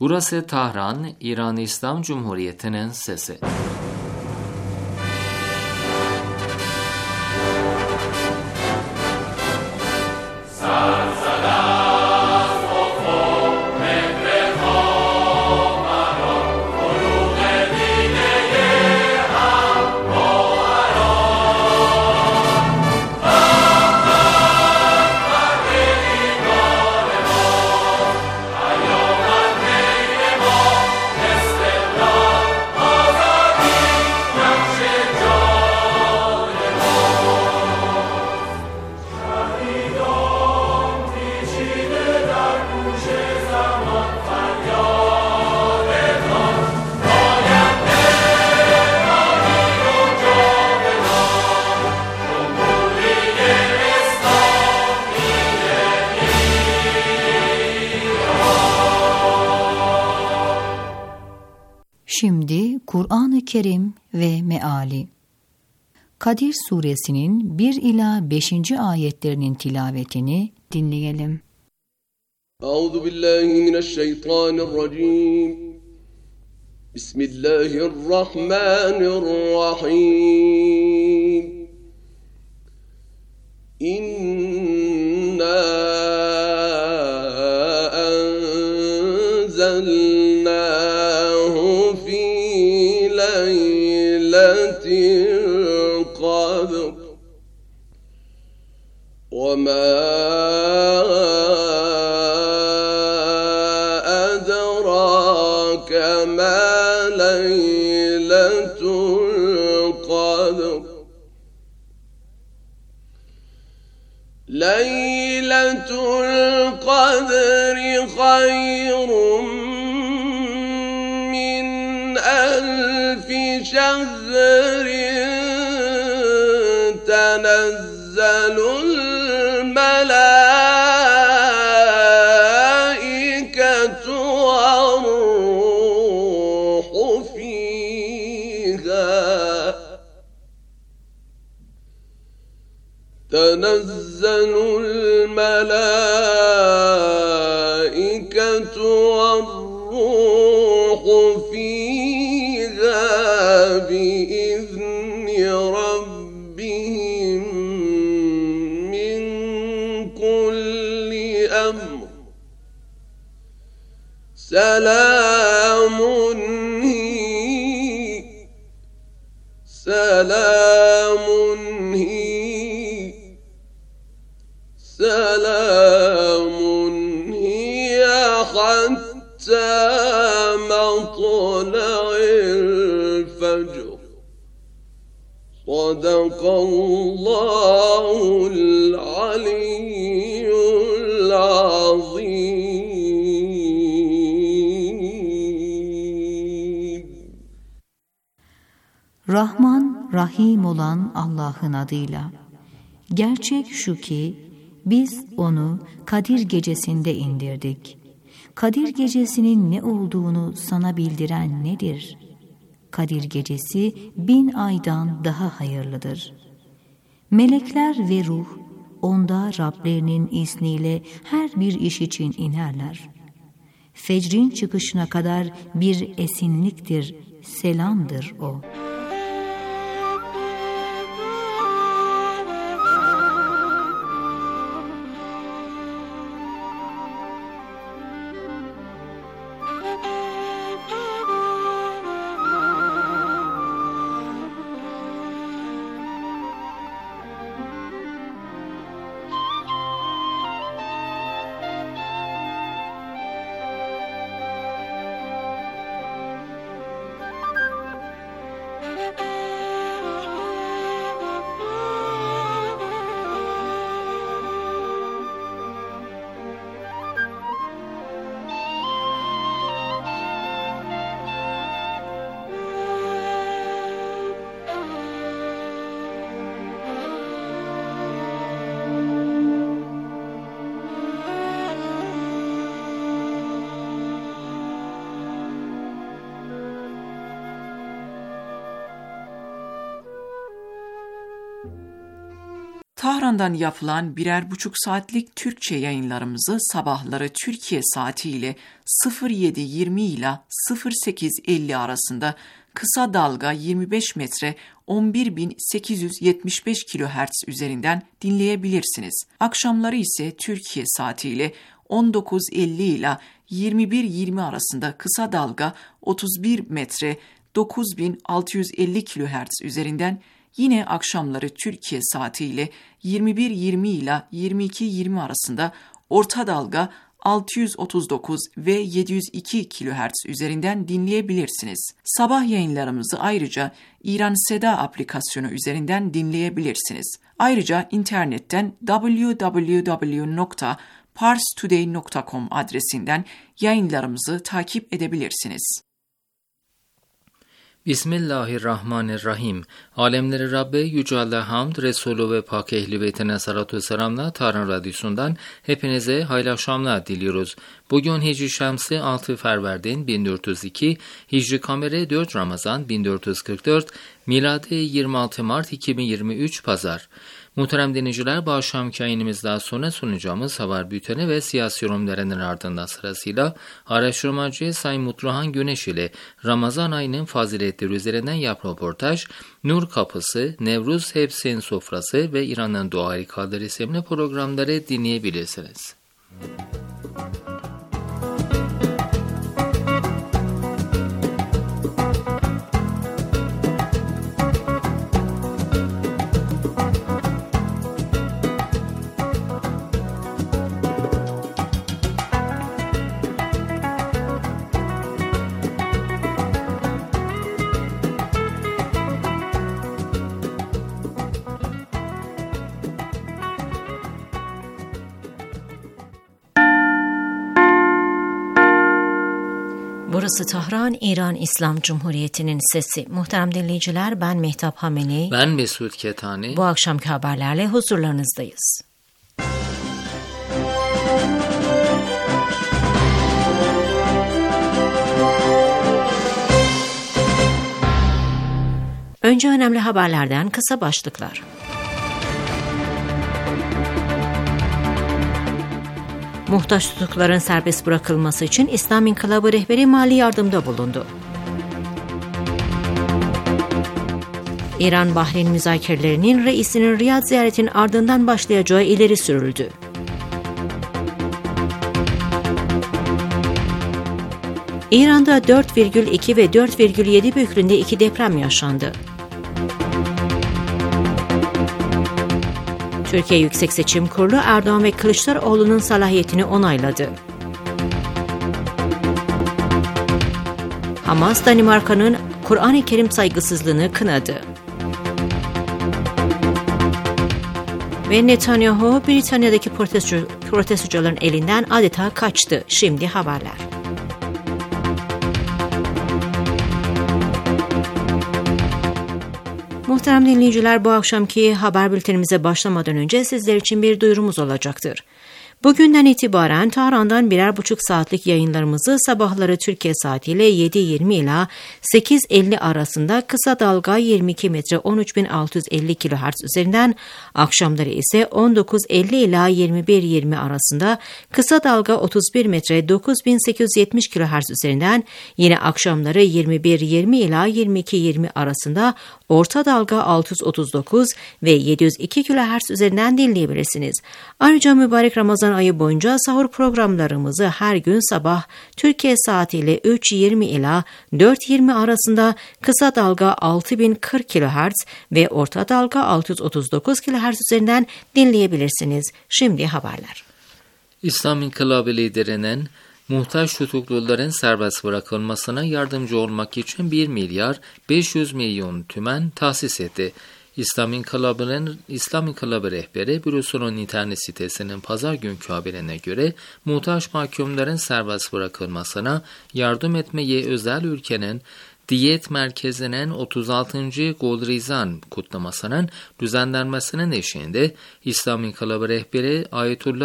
Burası Tahran, İran İslam Cumhuriyeti'nin sesi. Şimdi Kur'an-ı Kerim ve Meali. Kadir Suresinin 1 ila 5. ayetlerinin tilavetini dinleyelim. Euzubillahimineşşeytanirracim. Bismillahirrahmanirrahim. İnna enzelnahu fi leyletil kadr ve ma edrake ma leyletul kadr. Leyletul kadri hayrun min elfi şehrin tenezzelul melâiketu ve'r-ruhu fîhâ. تنزل الملائكة والروح فيها بإذن ربهم من كل أمر سلام هي حتى مطلع الفجر. صدق الله العلي العظيم. Rahman, Rahim olan Allah'ın adıyla. Gerçek şu ki, biz onu Kadir gecesinde indirdik. Kadir gecesinin ne olduğunu sana bildiren nedir? Kadir gecesi 1000 aydan daha hayırlıdır. Melekler ve ruh, onda Rablerinin izniyle her bir iş için inerler. Fecrin çıkışına kadar bir esinliktir, selamdır o. Tahran'dan yapılan 1,5 saatlik Türkçe yayınlarımızı sabahları Türkiye saatiyle 07:20 ile 08:50 arasında kısa dalga 25 metre 11.875 kHz üzerinden dinleyebilirsiniz. Akşamları ise Türkiye saatiyle 19:50 ile 21:20 arasında kısa dalga 31 metre 9.650 kHz üzerinden, yine akşamları Türkiye saatiyle 21:20 ile 22:20 arasında orta dalga 639 ve 702 kHz üzerinden dinleyebilirsiniz. Sabah yayınlarımızı ayrıca İran Seda aplikasyonu üzerinden dinleyebilirsiniz. Ayrıca internetten www.parstoday.com adresinden yayınlarımızı takip edebilirsiniz. Bismillahirrahmanirrahim. Alemleri Rabbe Yüce Allah hamd, Resulü ve Pak Ehli Beytine salatü selamla Tahran Radyosu'ndan hepinize hayırlı akşamlar diliyoruz. Bugün Hicri Şemsi 6 Ferverdin 1402, Hicri Kameri 4 Ramazan 1444, Miladi 26 Mart 2023 Pazar. Muhterem dinleyiciler, bu akşamki yayınımızdan sonra sunacağımız haber bülteni ve siyasi yorumlarının ardından sırasıyla araştırmacı Sayın Mutluhan Güneş ile Ramazan ayının faziletleri üzerinden röportaj, Nur Kapısı, Nevruz Hepsinin Sofrası ve İran'ın Doğa Harikaları isimli programları dinleyebilirsiniz. Burası Tahran, İran İslam Cumhuriyeti'nin sesi. Muhterem dinleyiciler, ben Mehtap Hameni. Ben Mesut Ketani. Bu akşamki haberlerle huzurlarınızdayız. Önce önemli haberlerden kısa başlıklar. Muhtaç tutukluların serbest bırakılması için İslam İnkılabı rehberi mali yardımda bulundu. İran-Bahreyn müzakerelerinin reisinin Riyad ziyaretinin ardından başlayacağı ileri sürüldü. İran'da 4,2 ve 4,7 büyüklüğünde 2 deprem yaşandı. Türkiye Yüksek Seçim Kurulu Erdoğan ve Kılıçdaroğlu'nun salahiyetini onayladı. Hamas, Danimarka'nın Kur'an-ı Kerim saygısızlığını kınadı. Ve Netanyahu, Britanya'daki protestocuların elinden adeta kaçtı. Şimdi haberler. Muhterem dinleyiciler, bu akşamki haber bültenimize başlamadan önce sizler için bir duyurumuz olacaktır. Bugünden itibaren Tahran'dan 1,5 saatlik yayınlarımızı sabahları Türkiye saatiyle 7:20 ila 8:50 arasında kısa dalga 22 metre 13.650 kHz üzerinden, akşamları ise 19:50 ila 21:20 arasında kısa dalga 31 metre 9.870 kHz üzerinden, yine akşamları 21:20 ila 22:20 arasında orta dalga 639 ve 702 kHz üzerinden dinleyebilirsiniz. Ayrıca mübarek Ramazan ayı boyunca sahur programlarımızı her gün sabah Türkiye saatiyle 3:20 ila 4:20 arasında kısa dalga 6040 kHz ve orta dalga 639 kHz üzerinden dinleyebilirsiniz. Şimdi haberler. İslam İnkılabı liderinin muhtaç tutukluların serbest bırakılmasına yardımcı olmak için 1 milyar 500 milyon tümen tahsis etti. İslam İnkılabı rehberi bürosunun internet sitesinin pazar günkü haberine göre muhtaç mahkumların serbest bırakılmasına yardım etmeye özel ülkenin Diyet Merkezi'nin 36. Golrizan kutlamasının düzenlenmesinin eşliğinde İslam İnkılabı rehberi Ayetullah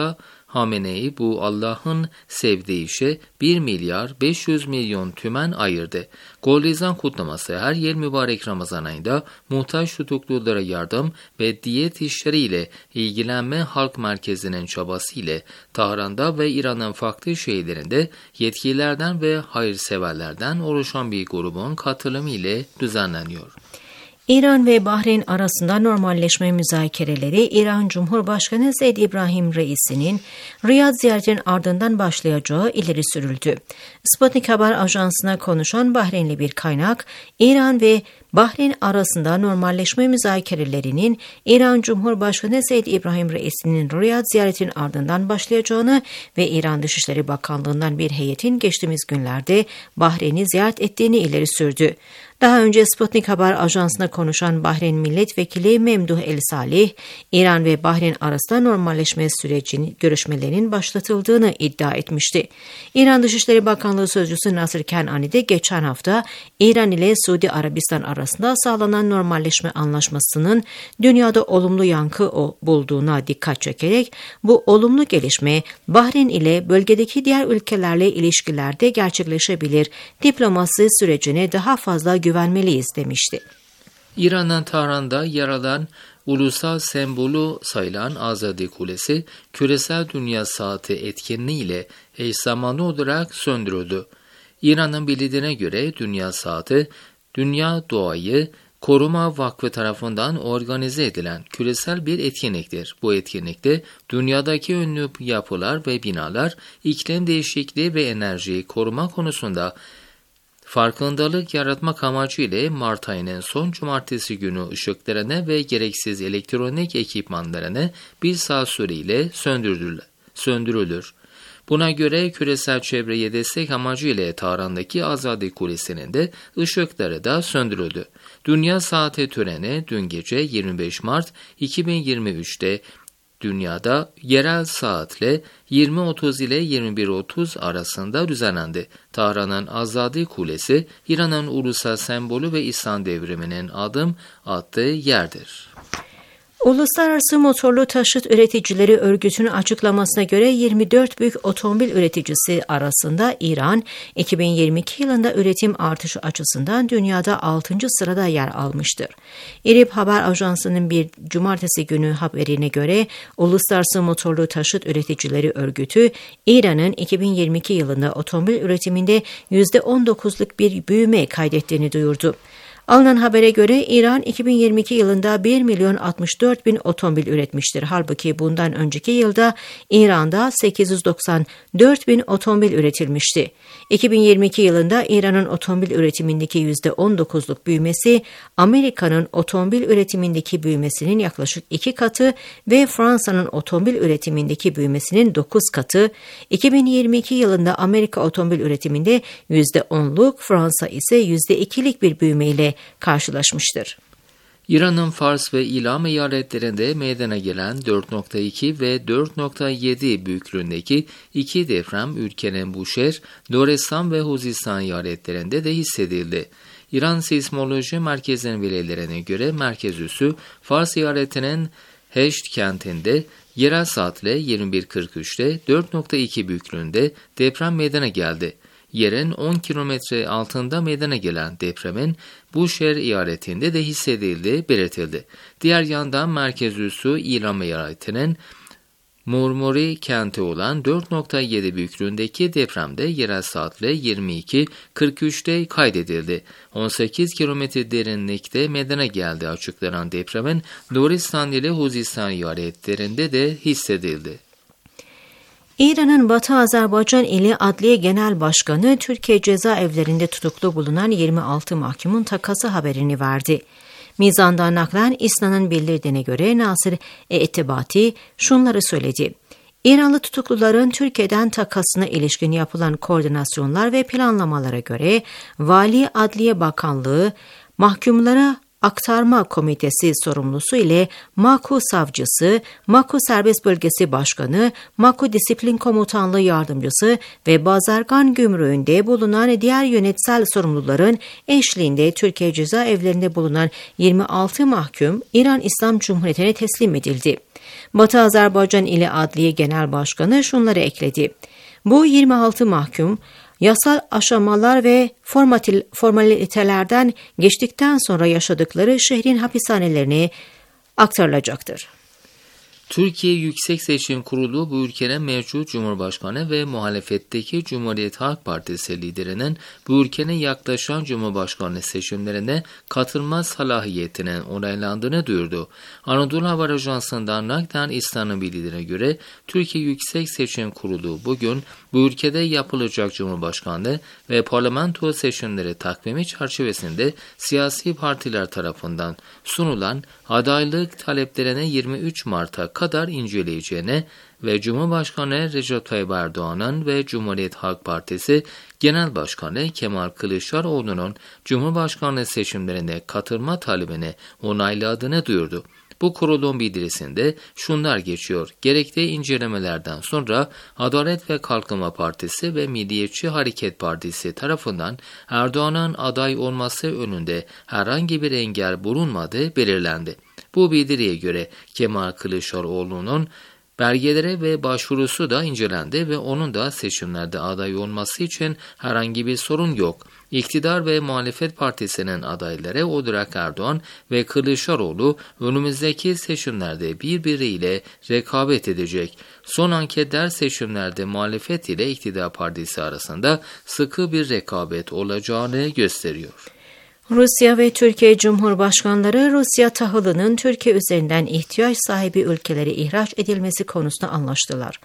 Hamenei bu Allah'ın sevdiği işe 1 milyar 500 milyon tümen ayırdı. Golizan kutlaması her yıl mübarek Ramazan ayında muhtaç tutuklulara yardım ve diyet işleriyle ilgilenme halk merkezinin çabası ile Tahran'da ve İran'ın farklı şehirlerinde yetkililerden ve hayırseverlerden oluşan bir grubun katılımı ile düzenleniyor. İran ve Bahreyn arasında normalleşme müzakereleri İran Cumhurbaşkanı Zeyd İbrahim Reisi'nin Riyad ziyaretinin ardından başlayacağı ileri sürüldü. Sputnik Haber Ajansı'na konuşan Bahreynli bir kaynak, İran ve Bahreyn arasında normalleşme müzakerelerinin İran Cumhurbaşkanı Zeyd İbrahim Reisi'nin Riyad ziyaretinin ardından başlayacağını ve İran Dışişleri Bakanlığı'ndan bir heyetin geçtiğimiz günlerde Bahreyn'i ziyaret ettiğini ileri sürdü. Daha önce Sputnik Haber Ajansı'na konuşan Bahreyn Milletvekili Memduh El Salih, İran ve Bahreyn arasında normalleşme sürecinin görüşmelerinin başlatıldığını iddia etmişti. İran Dışişleri Bakanlığı Sözcüsü Nasır Kenani de geçen hafta İran ile Suudi Arabistan arasında sağlanan normalleşme anlaşmasının dünyada olumlu yankı bulduğuna dikkat çekerek bu olumlu gelişme Bahreyn ile bölgedeki diğer ülkelerle ilişkilerde gerçekleşebilir, diplomasi sürecine daha fazla güvenmeliyiz demişti. İran'ın Tahran'da yer alan ulusal sembolü sayılan Azadi Kulesi, küresel dünya saati etkinliğiyle eş zamanlı olarak söndürüldü. İran'ın bildiğine göre dünya saati, Dünya Doğayı Koruma Vakfı tarafından organize edilen küresel bir etkinliktir. Bu etkinlikte dünyadaki ünlü yapılar ve binalar iklim değişikliği ve enerjiyi koruma konusunda farkındalık yaratmak amacıyla Mart ayının son cumartesi günü ışıklarını ve gereksiz elektronik ekipmanlarını bir saat süreyle söndürülür. Buna göre küresel çevreye destek amacıyla Tahran'daki Azadi Kulesi'nin de ışıkları da söndürüldü. Dünya Saati töreni dün gece 25 Mart 2023'te dünyada yerel saatle 20.30 ile 21.30 arasında düzenlendi. Tahran'ın Azadi Kulesi, İran'ın ulusal sembolü ve İslam devriminin adım attığı yerdir. Uluslararası Motorlu Taşıt Üreticileri Örgütü'nün açıklamasına göre 24 büyük otomobil üreticisi arasında İran, 2022 yılında üretim artışı açısından dünyada 6. sırada yer almıştır. İRIB Haber Ajansı'nın bir cumartesi günü haberine göre Uluslararası Motorlu Taşıt Üreticileri Örgütü, İran'ın 2022 yılında otomobil üretiminde %19'luk bir büyüme kaydettiğini duyurdu. Alınan habere göre İran 2022 yılında 1.064.000 otomobil üretmiştir. Halbuki bundan önceki yılda İran'da 894.000 otomobil üretilmişti. 2022 yılında İran'ın otomobil üretimindeki %19'luk büyümesi Amerika'nın otomobil üretimindeki büyümesinin yaklaşık 2 katı ve Fransa'nın otomobil üretimindeki büyümesinin 9 katı. 2022 yılında Amerika otomobil üretiminde %10'luk, Fransa ise %2'lik bir büyümeyle karşılaşmıştır. İran'ın Fars ve İlam eyaletlerinde meydana gelen 4.2 ve 4.7 büyüklüğündeki iki deprem ülkenin Buşehir, Lorestan ve Huzistan eyaletlerinde de hissedildi. İran Seismoloji Merkezi'nin verilerine göre merkez üssü Fars eyaletinin Heşt kentinde yerel saatle 21.43'te 4.2 büyüklüğünde deprem meydana geldi. Yerin 10 kilometre altında meydana gelen depremin Buşehir eyaletinde de hissedildiği belirtildi. Diğer yandan merkez üssü İran eyaletinin Murmuri kenti olan 4.7 büyüklüğündeki depremde yerel saatle 22.43'te kaydedildi. 18 kilometre derinlikte meydana geldiği açıklanan depremin Lorestan ile Huzistan eyaletlerinde de hissedildi. İran'ın Batı Azerbaycan ili Adliye Genel Başkanı Türkiye cezaevlerinde tutuklu bulunan 26 mahkumun takası haberini verdi. Mizan'dan naklen İSNA'nın bildirdiğine göre Nasir Etibati şunları söyledi. İranlı tutukluların Türkiye'den takasına ilişkin yapılan koordinasyonlar ve planlamalara göre Vali Adliye Bakanlığı mahkumlara Aktarma Komitesi sorumlusu ile MAKU Savcısı, MAKU Serbest Bölgesi Başkanı, MAKU Disiplin Komutanlığı Yardımcısı ve Bazargan Gümrüğü'nde bulunan diğer yönetsel sorumluların eşliğinde Türkiye cezaevlerinde bulunan 26 mahkum İran İslam Cumhuriyeti'ne teslim edildi. Batı Azerbaycan İli Adliye Genel Başkanı şunları ekledi. Bu 26 mahkum, yasal aşamalar ve formalitelerden geçtikten sonra yaşadıkları şehrin hapishanelerine aktarılacaktır. Türkiye Yüksek Seçim Kurulu bu ülkenin mevcut Cumhurbaşkanı ve muhalefetteki Cumhuriyet Halk Partisi liderinin bu ülkenin yaklaşan Cumhurbaşkanı seçimlerine katılma salahiyetinin onaylandığını duyurdu. Anadolu Haber Ajansı'ndan naklen İslam'ın bildiğine göre Türkiye Yüksek Seçim Kurulu bugün bu ülkede yapılacak Cumhurbaşkanlığı ve parlamento seçimleri takvimi çerçevesinde siyasi partiler tarafından sunulan adaylık taleplerini 23 Mart'a kadar inceleyeceğine ve Cumhurbaşkanı Recep Tayyip Erdoğan'ın ve Cumhuriyet Halk Partisi Genel Başkanı Kemal Kılıçdaroğlu'nun Cumhurbaşkanlığı seçimlerine katılma talebini onayladığını duyurdu. Bu kurulun bildirisinde şunlar geçiyor. Gerekli incelemelerden sonra Adalet ve Kalkınma Partisi ve Milliyetçi Hareket Partisi tarafından Erdoğan'ın aday olması önünde herhangi bir engel bulunmadığı belirlendi. Bu bildiriye göre Kemal Kılıçdaroğlu'nun belgelere ve başvurusu da incelendi ve onun da seçimlerde aday olması için herhangi bir sorun yok. İktidar ve muhalefet partisinin adayları olarak Erdoğan ve Kılıçdaroğlu önümüzdeki seçimlerde birbiriyle rekabet edecek. Son anketler seçimlerde muhalefet ile iktidar partisi arasında sıkı bir rekabet olacağını gösteriyor. Rusya ve Türkiye Cumhurbaşkanları Rusya tahılının Türkiye üzerinden ihtiyaç sahibi ülkelere ihraç edilmesi konusunda anlaştılar.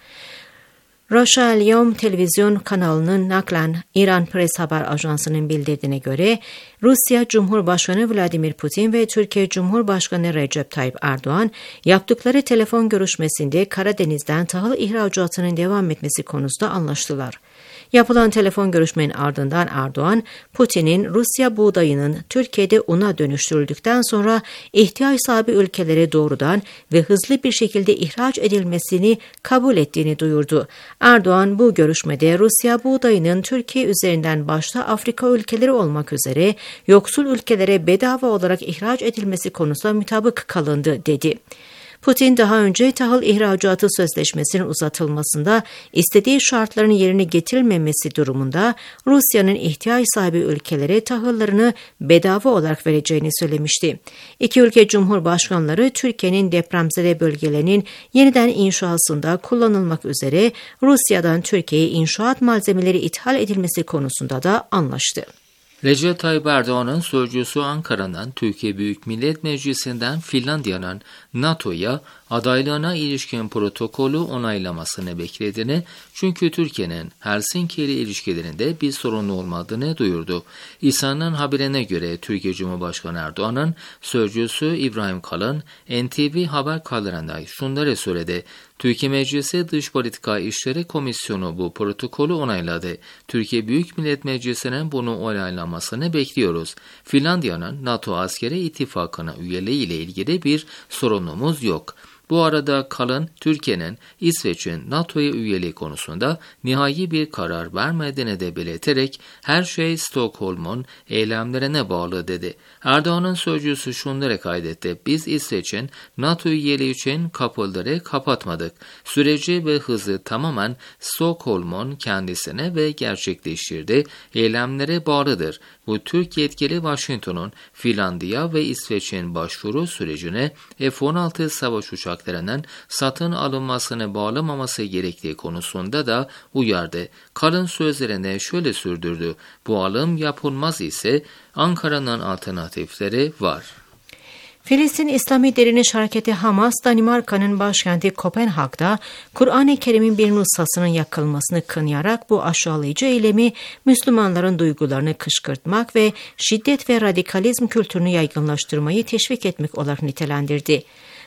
Russia Alyom televizyon kanalının naklen İran Press Haber Ajansı'nın bildirdiğine göre Rusya Cumhurbaşkanı Vladimir Putin ve Türkiye Cumhurbaşkanı Recep Tayyip Erdoğan yaptıkları telefon görüşmesinde Karadeniz'den tahıl ihracatının devam etmesi konusunda anlaştılar. Yapılan telefon görüşmenin ardından Erdoğan, Putin'in Rusya buğdayının Türkiye'de una dönüştürüldükten sonra ihtiyaç sahibi ülkelere doğrudan ve hızlı bir şekilde ihraç edilmesini kabul ettiğini duyurdu. Erdoğan bu görüşmede Rusya buğdayının Türkiye üzerinden başta Afrika ülkeleri olmak üzere yoksul ülkelere bedava olarak ihraç edilmesi konusunda mutabık kalındı dedi. Putin daha önce tahıl ihracatı sözleşmesinin uzatılmasında istediği şartların yerine getirilmemesi durumunda Rusya'nın ihtiyaç sahibi ülkelere tahıllarını bedava olarak vereceğini söylemişti. İki ülke cumhurbaşkanları Türkiye'nin depremzede bölgelerinin yeniden inşasında kullanılmak üzere Rusya'dan Türkiye'ye inşaat malzemeleri ithal edilmesi konusunda da anlaştı. Recep Tayyip Erdoğan'ın sözcüsü Ankara'dan Türkiye Büyük Millet Meclisi'nden Finlandiya'nın NATO'ya adaylığına ilişkin protokolü onaylamasını beklediğini, çünkü Türkiye'nin Helsinki ile ilişkilerinde bir sorun olmadığını duyurdu. İSA'nın haberine göre Türkiye Cumhurbaşkanı Erdoğan'ın sözcüsü İbrahim Kalın, NTV haber kanalında şunları söyledi. Türkiye Meclisi Dış Politika İşleri Komisyonu bu protokolü onayladı. Türkiye Büyük Millet Meclisi'nin bunu onaylamasını bekliyoruz. Finlandiya'nın NATO askeri ittifakına üyeliği ile ilgili bir sorunumuz yok. Bu arada Kalın, Türkiye'nin İsveç'in NATO'ya üyeliği konusunda nihai bir karar vermediğini de belirterek her şey Stockholm'un eylemlerine bağlı dedi. Erdoğan'ın sözcüsü şunları kaydetti. Biz İsveç'in NATO üyeliği için kapıları kapatmadık. Süreci ve hızı tamamen Stockholm'un kendisine ve gerçekleştirdiği eylemlere bağlıdır. Bu Türk yetkili Washington'un Finlandiya ve İsveç'in başvuru sürecine F-16 savaş uçaklarının satın alınmasını bağlamaması gerektiği konusunda da uyardı. Kalın sözlerine şöyle sürdürdü. Bu alım yapılmaz ise Ankara'nın alternatifleri var. Filistin İslami Direniş Hareketi Hamas, Danimarka'nın başkenti Kopenhag'da Kur'an-ı Kerim'in bir nüshasının yakılmasını kınayarak bu aşağılayıcı eylemi Müslümanların duygularını kışkırtmak ve şiddet ve radikalizm kültürünü yaygınlaştırmayı teşvik etmek olarak nitelendirdi.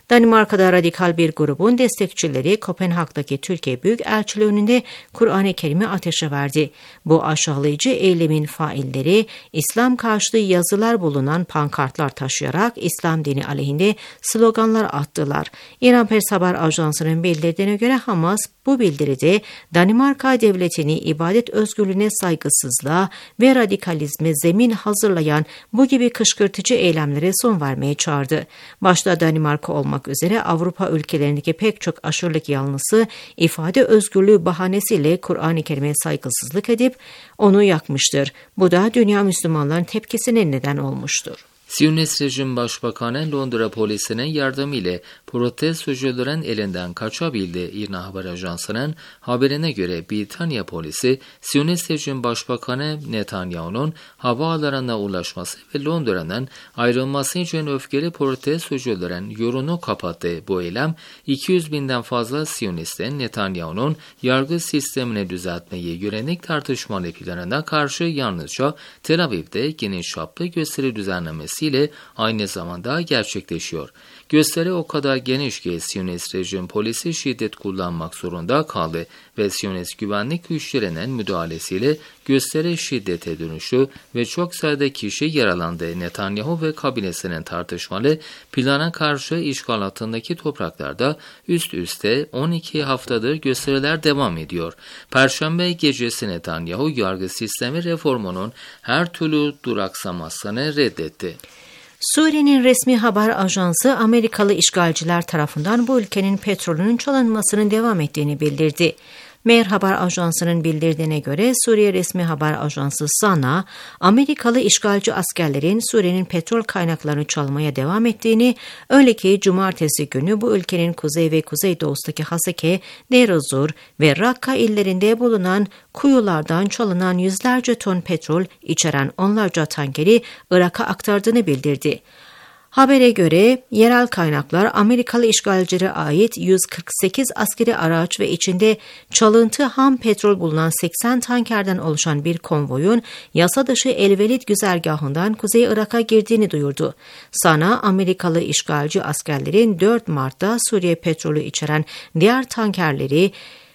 Danimarka'da radikal bir grubun destekçileri Kopenhag'daki Türkiye Büyükelçiliği önünde Kur'an-ı Kerim'i ateşe verdi. Bu aşağılayıcı eylemin failleri İslam karşıtı yazılar bulunan pankartlar taşıyarak İslam dini aleyhinde sloganlar attılar. İran Pers Haber Ajansı'nın bildirdiğine göre Hamas bu bildiride Danimarka devletini ibadet özgürlüğüne saygısızlığa ve radikalizme zemin hazırlayan bu gibi kışkırtıcı eylemlere son vermeye çağırdı. Başta Danimarka olmak üzere Avrupa ülkelerindeki pek çok aşırılık yanlısı ifade özgürlüğü bahanesiyle Kur'an-ı Kerim'e saygısızlık edip onu yakmıştır. Bu da dünya Müslümanların tepkisine neden olmuştur. Siyonist rejim başbakanı Londra polisinin yardımıyla protestocuların elinden kaçabildi. İRNA Haber Ajansı'nın haberine göre Britanya polisi Siyonist rejim başbakanı Netanyahu'nun havaalanına ulaşması ve Londra'nın ayrılması için öfkeli protestocuların yolunu kapattı. Bu eylem 200.000'den fazla Siyonistin Netanyahu'nun yargı sistemini düzeltmeyi yönelik tartışmalı planına karşı yalnızca Tel Aviv'de geniş çaplı gösteri düzenlemesi ile aynı zamanda gerçekleşiyor. Gösteri o kadar geniş ki Siyonist rejim polisi şiddet kullanmak zorunda kaldı ve Siyonist güvenlik güçlerinin müdahalesiyle gösteri şiddete dönüştü ve çok sayıda kişi yaralandı. Netanyahu ve kabinesinin tartışmalı plana karşı işgal altındaki topraklarda üst üste 12 haftadır gösteriler devam ediyor. Perşembe gecesi Netanyahu yargı sistemi reformunun her türlü duraksamasını reddetti. Suriye'nin resmi haber ajansı Amerikalı işgalciler tarafından bu ülkenin petrolünün çalınmasının devam ettiğini bildirdi. Mehr Haber Ajansı'nın bildirdiğine göre Suriye resmi haber ajansı SANA, Amerikalı işgalci askerlerin Suriye'nin petrol kaynaklarını çalmaya devam ettiğini, öyle ki cumartesi günü bu ülkenin kuzey ve kuzeydoğusundaki Haseke, Deir ez-Zor ve Rakka illerinde bulunan kuyulardan çalınan yüzlerce ton petrol içeren onlarca tankeri Irak'a aktardığını bildirdi. Habere göre yerel kaynaklar Amerikalı işgalcilere ait 148 askeri araç ve içinde çalıntı ham petrol bulunan 80 tankerden oluşan bir konvoyun yasa dışı El Velid güzergahından Kuzey Irak'a girdiğini duyurdu. SANA, Amerikalı işgalci askerlerin 4 Mart'ta Suriye petrolü içeren diğer tankerleri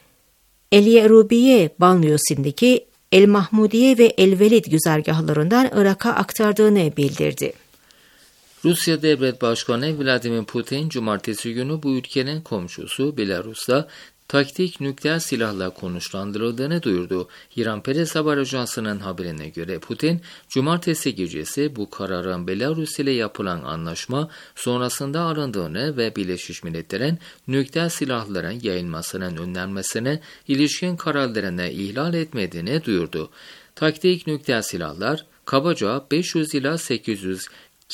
El Yerubiye banliyosundaki El Mahmudiye ve El Velid güzergahlarından Irak'a aktardığını bildirdi. Rusya Devlet Başkanı Vladimir Putin, cumartesi günü bu ülkenin komşusu Belarus'ta taktik nükleer silahla konuşlandırıldığını duyurdu. İran Pers Haber Ajansı'nın haberine göre Putin, cumartesi gecesi bu kararın Belarus ile yapılan anlaşma sonrasında arındığını ve Birleşmiş Milletler'in nükleer silahların yayılmasının önlenmesine ilişkin kararlarını ihlal etmediğini duyurdu. Taktik nükleer silahlar kabaca 500 ila 800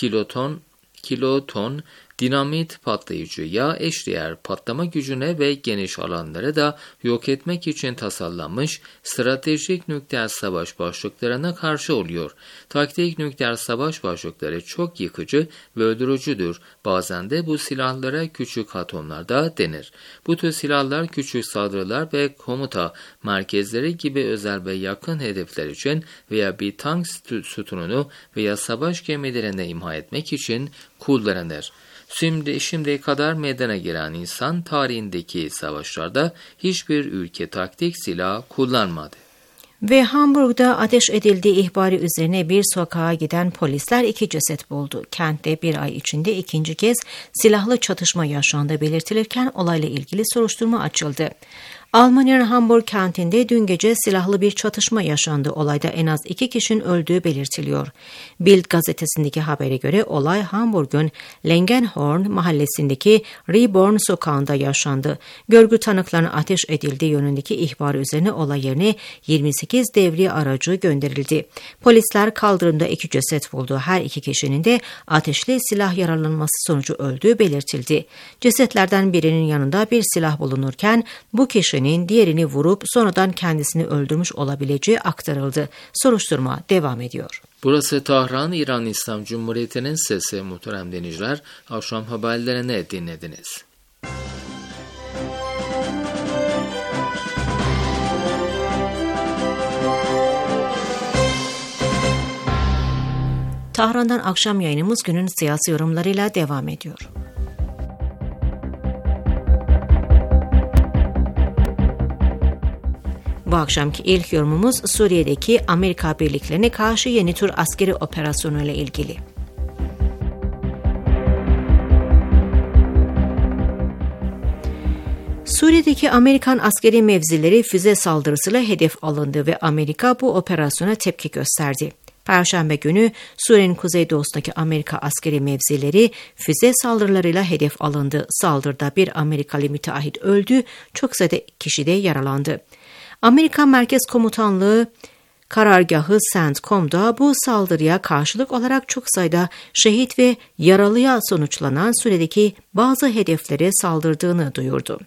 kiloton dinamit patlayıcıya eşdeğer patlama gücüne ve geniş alanları da yok etmek için tasarlanmış stratejik nükleer savaş başlıklarına karşı oluyor. Taktik nükleer savaş başlıkları çok yıkıcı ve öldürücüdür. Bazen de bu silahlara küçük atomlar da denir. Bu tür silahlar küçük saldırılar ve komuta merkezleri gibi özel ve yakın hedefler için veya bir tank sütununu veya savaş gemilerine imha etmek için kullanılır. Şimdiye kadar meydana gelen insan tarihindeki savaşlarda hiçbir ülke taktik silah kullanmadı. Ve Hamburg'da ateş edildiği ihbarı üzerine bir sokağa giden polisler 2 ceset buldu. Kentte bir ay içinde 2. kez silahlı çatışma yaşandığı belirtilirken olayla ilgili soruşturma açıldı. Almanya'nın Hamburg kentinde dün gece silahlı bir çatışma yaşandı. Olayda en az 2 kişinin öldüğü belirtiliyor. Bild gazetesindeki habere göre olay Hamburg'un Langenhorn mahallesindeki Reborn sokağında yaşandı. Görgü tanıklarına ateş edildiği yönündeki ihbar üzerine olay yerine 28 devriye aracı gönderildi. Polisler kaldırımda 2 ceset buldu. Her 2 kişinin de ateşli silah yaralanması sonucu öldüğü belirtildi. Cesetlerden birinin yanında bir silah bulunurken bu kişinin diğerini vurup sonradan kendisini öldürmüş olabileceği aktarıldı. Soruşturma devam ediyor. Burası Tahran, İran İslam Cumhuriyeti'nin sesi. Muhterem dinleyiciler, akşam haberlerini dinlediniz. Tahran'dan akşam yayınımız günün siyasi yorumlarıyla devam ediyor. Bu akşamki ilk yorumumuz Suriye'deki Amerika birliklerine karşı yeni tür askeri operasyonu ile ilgili. Suriye'deki Amerikan askeri mevzileri füze saldırısıyla hedef alındı ve Amerika bu operasyona tepki gösterdi. Perşembe günü Suriye'nin kuzeydoğusundaki Amerika askeri mevzileri füze saldırılarıyla hedef alındı. Saldırıda bir Amerikalı müteahhit öldü, çok sayıda kişi de yaralandı. Amerikan Merkez Komutanlığı karargahı CENTCOM'da bu saldırıya karşılık olarak çok sayıda şehit ve yaralıya sonuçlanan Suriye'deki bazı hedeflere saldırdığını duyurdu.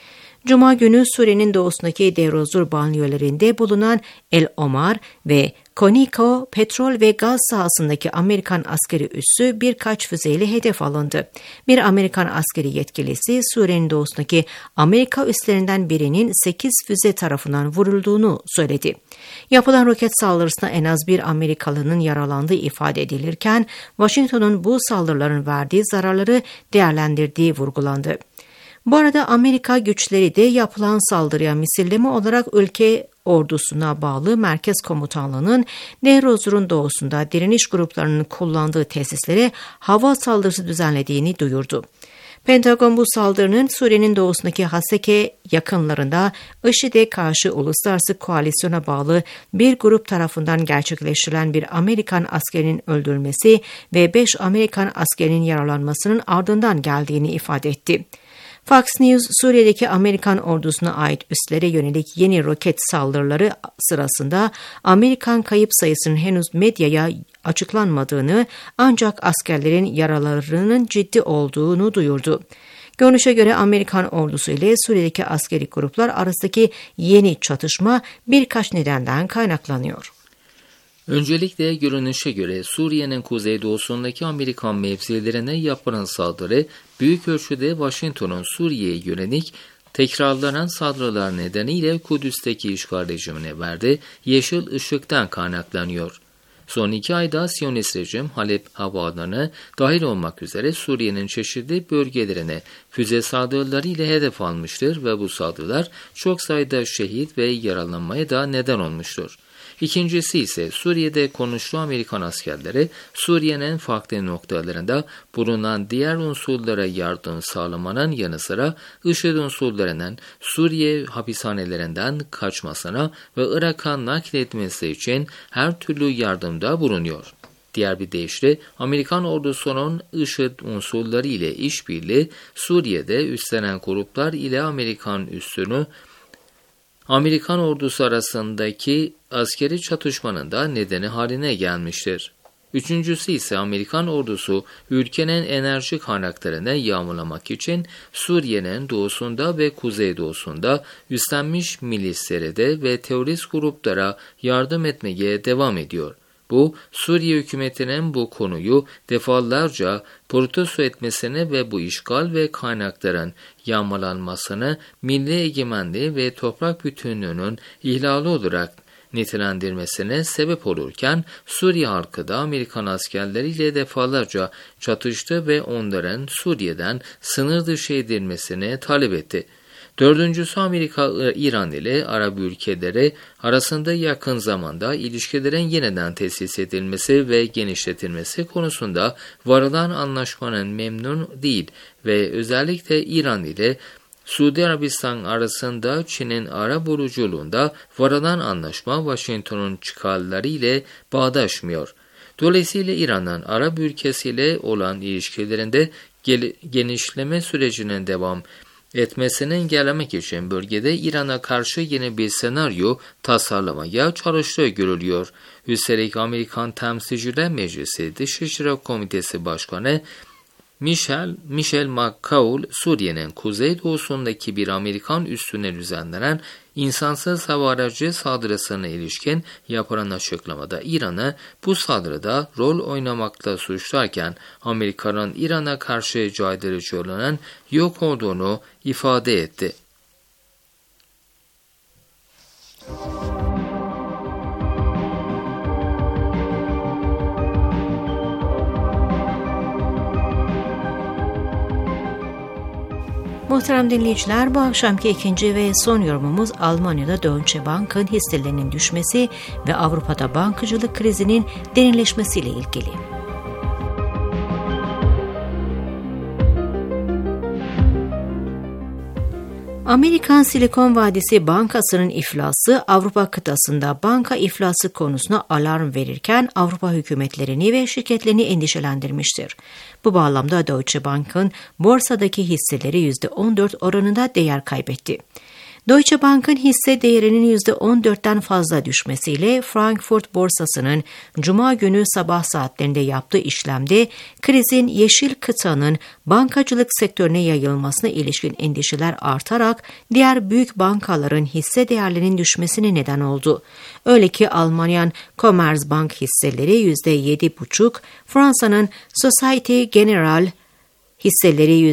Cuma günü Suriye'nin doğusundaki Deir ez-Zor banliyölerinde bulunan El Omar ve Koniko petrol ve gaz sahasındaki Amerikan askeri üssü birkaç füzeyle hedef alındı. Bir Amerikan askeri yetkilisi Suriye'nin doğusundaki Amerika üslerinden birinin 8 füze tarafından vurulduğunu söyledi. Yapılan roket saldırısına en az bir Amerikalının yaralandığı ifade edilirken Washington'un bu saldırıların verdiği zararları değerlendirdiği vurgulandı. Bu arada Amerika güçleri de yapılan saldırıya misilleme olarak ülke ordusuna bağlı Merkez Komutanlığı'nın Deir ez-Zor'un doğusunda direniş gruplarının kullandığı tesislere hava saldırısı düzenlediğini duyurdu. Pentagon bu saldırının Suriye'nin doğusundaki Haseke yakınlarında IŞİD'e karşı uluslararası koalisyona bağlı bir grup tarafından gerçekleştirilen bir Amerikan askerinin öldürülmesi ve 5 Amerikan askerinin yaralanmasının ardından geldiğini ifade etti. Fox News, Suriye'deki Amerikan ordusuna ait üslere yönelik yeni roket saldırıları sırasında Amerikan kayıp sayısının henüz medyaya açıklanmadığını ancak askerlerin yaralarının ciddi olduğunu duyurdu. Görünüşe göre Amerikan ordusu ile Suriye'deki askeri gruplar arasındaki yeni çatışma birkaç nedenden kaynaklanıyor. Öncelikle görünüşe göre Suriye'nin kuzeydoğusundaki Amerikan mevzilerine yapılan saldırı büyük ölçüde Washington'un Suriye'ye yönelik tekrarlanan saldırılar nedeniyle Kudüs'teki işgal rejimine verdiği yeşil ışıktan kaynaklanıyor. Son 2 ayda Siyonist rejim Halep havaalanı dahil olmak üzere Suriye'nin çeşitli bölgelerine füze saldırıları ile hedef almıştır ve bu saldırılar çok sayıda şehit ve yaralanmaya da neden olmuştur. İkincisi ise Suriye'de konuşlu Amerikan askerleri Suriye'nin farklı noktalarında bulunan diğer unsurlara yardım sağlamanın yanı sıra IŞİD unsurlarının Suriye hapishanelerinden kaçmasına ve Irak'a nakletmesi için her türlü yardımda bulunuyor. Diğer bir deyişle Amerikan ordusunun IŞİD unsurları ile işbirliği Suriye'de üstlenen gruplar ile Amerikan ordusu arasındaki askeri çatışmanın da nedeni haline gelmiştir. Üçüncüsü ise Amerikan ordusu ülkenin enerji kaynaklarını yağmalamak için Suriye'nin doğusunda ve kuzeydoğusunda üstlenmiş milislere de ve terörist gruplara yardım etmeye devam ediyor. Bu, Suriye hükümetinin bu konuyu defalarca protesto etmesini ve bu işgal ve kaynakların yağmalanmasını milli egemenliği ve toprak bütünlüğünün ihlali olarak nitelendirmesine sebep olurken Suriye halkı da Amerikan askerleriyle defalarca çatıştı ve onların Suriye'den sınır dışı edilmesini talep etti. Dördüncüsü Amerika, İran ile Arap ülkeleri arasında yakın zamanda ilişkilerin yeniden tesis edilmesi ve genişletilmesi konusunda varılan anlaşmanın memnun değil ve özellikle İran ile Suudi Arabistan arasında Çin'in ara buluculuğunda varılan anlaşma Washington'un çıkarları ile bağdaşmıyor. Dolayısıyla İran'ın Arap ülkesiyle olan ilişkilerinde genişleme sürecinin devam etmesini engellemek için bölgede İran'a karşı yeni bir senaryo tasarlamaya çalıştığı görülüyor. Üstelik Amerikan Temsilciler Meclisi Dışişleri Komitesi Başkanı Michel McCaul, Suriye'nin kuzeydoğusundaki bir Amerikan üssüne düzenlenen insansız hava aracı saldırısına ilişkin yapılan açıklamada İran'ı bu saldırıda rol oynamakla suçlarken Amerika'nın İran'a karşı caydırıcı olanın yok olduğunu ifade etti. Muhterem dinleyiciler, bu akşamki ikinci ve son yorumumuz Almanya'da Deutsche Bank'ın hisselerinin düşmesi ve Avrupa'da bankacılık krizinin derinleşmesiyle ilgili. Amerikan Silikon Vadisi Bankası'nın iflası Avrupa kıtasında banka iflası konusuna alarm verirken Avrupa hükümetlerini ve şirketlerini endişelendirmiştir. Bu bağlamda Deutsche Bank'ın borsadaki hisseleri %14 oranında değer kaybetti. Deutsche Bank'ın hisse değerinin %14'ten fazla düşmesiyle Frankfurt borsasının Cuma günü sabah saatlerinde yaptığı işlemde krizin yeşil kıtanın bankacılık sektörüne yayılmasına ilişkin endişeler artarak diğer büyük bankaların hisse değerlerinin düşmesine neden oldu. Öyle ki Almanya'nın Commerzbank hisseleri %7,5, Fransa'nın Societe Generale hisseleri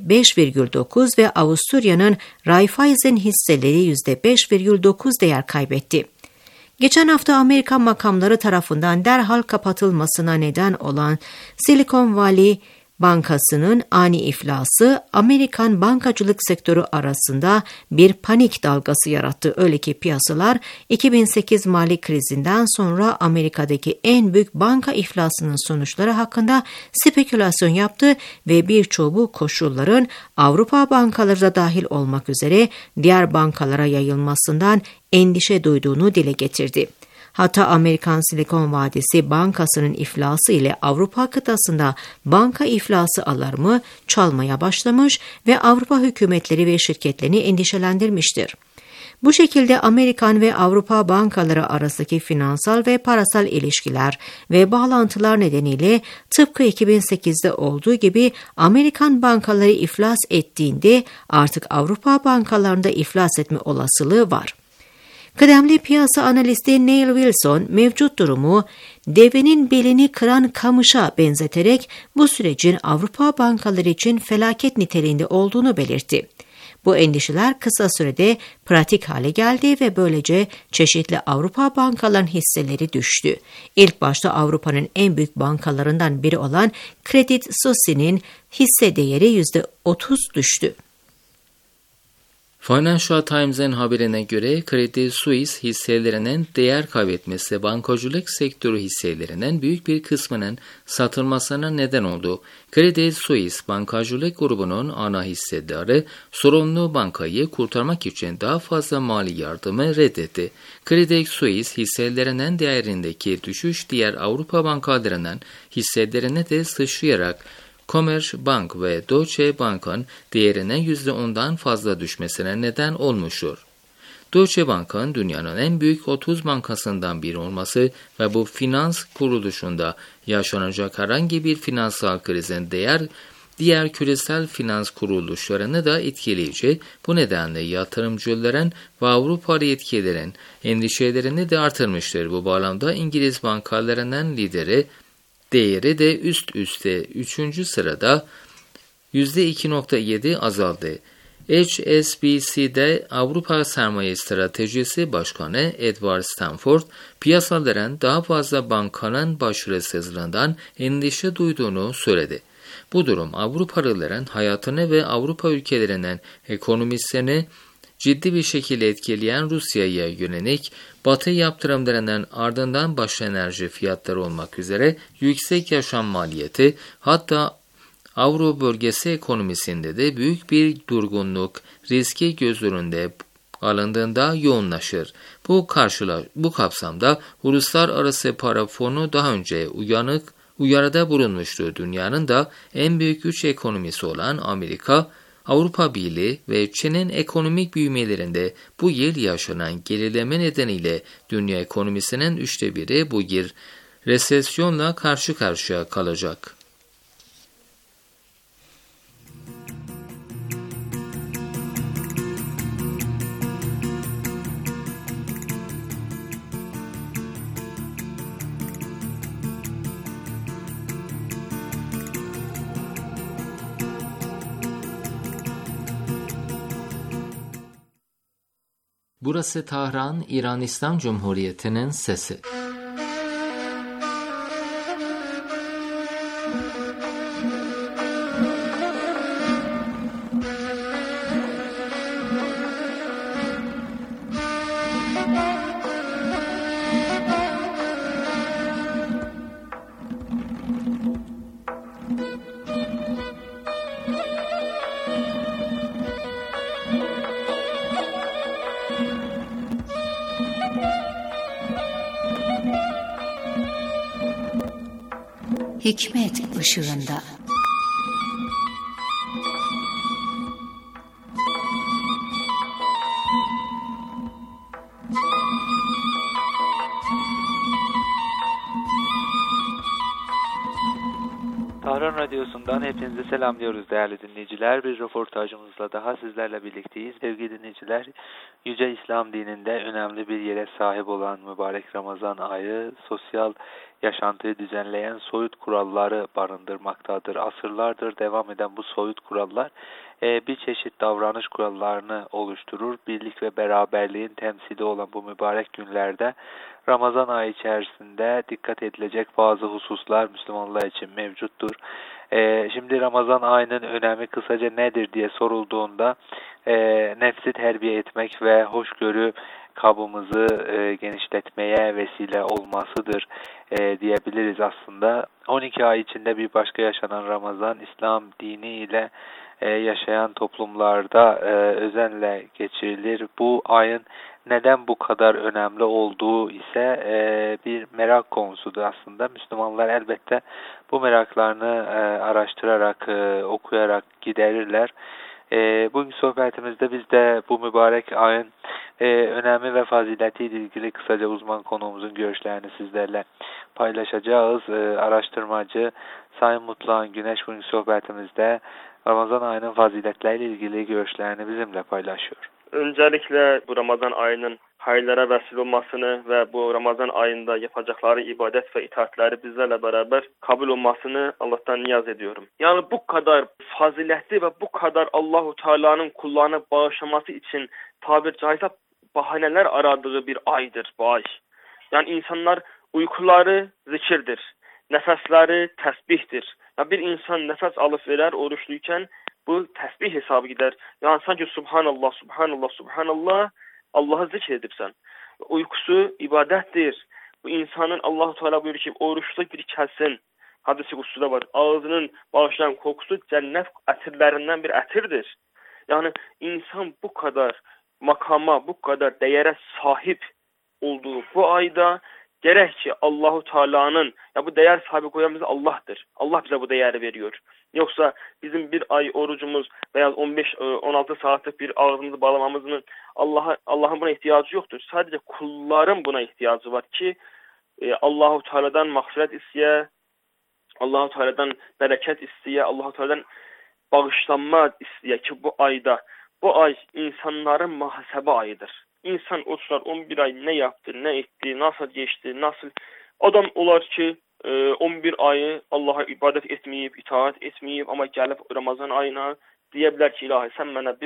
%5,9 ve Avusturya'nın Raiffeisen hisseleri %5,9 değer kaybetti. Geçen hafta Amerikan makamları tarafından derhal kapatılmasına neden olan Silicon Valley Bankası'nın ani iflası Amerikan bankacılık sektörü arasında bir panik dalgası yarattı. Öyle ki piyasalar 2008 mali krizinden sonra Amerika'daki en büyük banka iflasının sonuçları hakkında spekülasyon yaptı ve birçoğu bu koşulların Avrupa bankaları da dahil olmak üzere diğer bankalara yayılmasından endişe duyduğunu dile getirdi. Hatta Amerikan Silikon Vadisi Bankası'nın iflası ile Avrupa kıtasında banka iflası alarmı çalmaya başlamış ve Avrupa hükümetleri ve şirketlerini endişelendirmiştir. Bu şekilde Amerikan ve Avrupa bankaları arasındaki finansal ve parasal ilişkiler ve bağlantılar nedeniyle tıpkı 2008'de olduğu gibi Amerikan bankaları iflas ettiğinde artık Avrupa bankalarında iflas etme olasılığı var. Kıdemli piyasa analisti Neil Wilson mevcut durumu devenin belini kıran kamışa benzeterek bu sürecin Avrupa bankaları için felaket niteliğinde olduğunu belirtti. Bu endişeler kısa sürede pratik hale geldi ve böylece çeşitli Avrupa bankalarının hisseleri düştü. İlk başta Avrupa'nın en büyük bankalarından biri olan Credit Suisse'nin hisse değeri %30 düştü. Financial Times'ın haberine göre Credit Suisse hisselerinin değer kaybetmesi bankacılık sektörü hisselerinin büyük bir kısmının satılmasına neden oldu. Credit Suisse bankacılık grubunun ana hissedarı sorumlu bankayı kurtarmak için daha fazla mali yardımı reddetti. Credit Suisse hisselerinin değerindeki düşüş diğer Avrupa bankalarının hisselerine de sıçrayarak Commerzbank ve Deutsche Bank'ın değerinin %10'dan fazla düşmesine neden olmuştur. Deutsche Bank'ın dünyanın en büyük 30 bankasından biri olması ve bu finans kuruluşunda yaşanacak herhangi bir finansal krizin diğer küresel finans kuruluşlarını da etkileyecek. Bu nedenle yatırımcıların ve Avrupalı yetkililerin endişelerini de artırmıştır. Bu bağlamda İngiliz bankalarının lideri değeri de üst üste 3. sırada %2,7 azaldı. HSBC'de Avrupa Sermaye Stratejisi Başkanı Edward Stanford, piyasaların daha fazla bankanın başarısızlığından endişe duyduğunu söyledi. Bu durum Avrupalıların hayatını ve Avrupa ülkelerinin ekonomisini ciddi bir şekilde etkileyen Rusya'ya yönelik Batı yaptırımlarının ardından başta enerji fiyatları olmak üzere yüksek yaşam maliyeti, hatta Avro bölgesi ekonomisinde de büyük bir durgunluk riski göz önünde alındığında yoğunlaşır. Bu kapsamda Uluslararası Para Fonu daha önce uyarıda bulunmuştu. Dünyanın da en büyük 3 ekonomisi olan Amerika, Avrupa Birliği ve Çin'in ekonomik büyümelerinde bu yıl yaşanan gerileme nedeniyle dünya ekonomisinin 1/3 bu yıl resesyonla karşı karşıya kalacak. Burası Tahran, İran İslam Cumhuriyeti'nin sesi. hikmet ışığında. Tahran Radyosu'ndan hepinizi selamlıyoruz değerli dinleyiciler. Bir röportajımızla daha sizlerle birlikteyiz. Sevgili dinleyiciler, Yüce İslam dininde önemli bir yere sahip olan mübarek Ramazan ayı, sosyal yaşantıyı düzenleyen soyut kuralları barındırmaktadır. Asırlardır devam eden bu soyut kurallar bir çeşit davranış kurallarını oluşturur. Birlik ve beraberliğin temsili olan bu mübarek günlerde Ramazan ayı içerisinde dikkat edilecek bazı hususlar Müslümanlar için mevcuttur. Şimdi Ramazan ayının önemi kısaca nedir diye sorulduğunda nefsi terbiye etmek ve hoşgörü kabımızı genişletmeye vesile olmasıdır diyebiliriz aslında. 12 ay içinde bir başka yaşanan Ramazan, İslam dini ile yaşayan toplumlarda özenle geçirilir. Bu ayın neden bu kadar önemli olduğu ise bir merak konusudur aslında. Müslümanlar elbette bu meraklarını araştırarak, okuyarak giderirler. Bugünkü sohbetimizde biz de bu mübarek ayın önemi ve faziletiyle ilgili kısaca uzman konuğumuzun görüşlerini sizlerle paylaşacağız. Araştırmacı Sayın Mutluhan Güneş bugünkü sohbetimizde Ramazan ayının faziletleriyle ilgili görüşlerini bizimle paylaşıyor. Öncelikle bu Ramazan ayının hayırlara vesile olmasını ve bu Ramazan ayında yapacakları ibadet ve itaatleri bizlerle beraber kabul olmasını Allah'tan niyaz ediyorum. Yani bu kadar faziletli ve bu kadar Allahu Teala'nın kullarını bağışlaması için tabir caizse bahaneler aradığı bir aydır bu ay. Yani insanlar uykuları zikirdir, nefesleri tesbihtir. Ya bir insan nefes alıp verer oruçluyken bu tesbih hesabı gider. Yani sanki Subhanallah, Subhanallah, Subhanallah Allah'ı zikredirsen. Uykusu ibadettir. Bu insanın Allah-u Teala buyuruyor ki oruçlu bir kəsin, hadisi kutsada var, ağzının bağışlayan kokusu cennet ətirlerinden bir ətirdir. Yani insan bu kadar makama, bu kadar değere sahip olduğu bu ayda gerek ki Allahu Teala'nın, ya bu değer sahibi koyan bize Allah'tır. Allah bize bu değeri veriyor. Yoksa bizim bir ay orucumuz veya 15-16 saatlik bir ağzımızı bağlamamızın Allah'ın buna ihtiyacı yoktur. Sadece kulların buna ihtiyacı var ki Allahu Teala'dan mağfiret isteye, Allahu Teala'dan bereket isteye, Allahu Teala'dan bağışlanma isteye ki bu ay insanların muhasebe ayıdır. İnsan oturar 11 ay ne yaptı, ne etti, nasıl geçti, nasıl... Adam olar ki 11 ayı Allah'a ibadet etmeyip, itaat etmeyip ama gelip Ramazan ayına diyebilir ki ilahi sen bana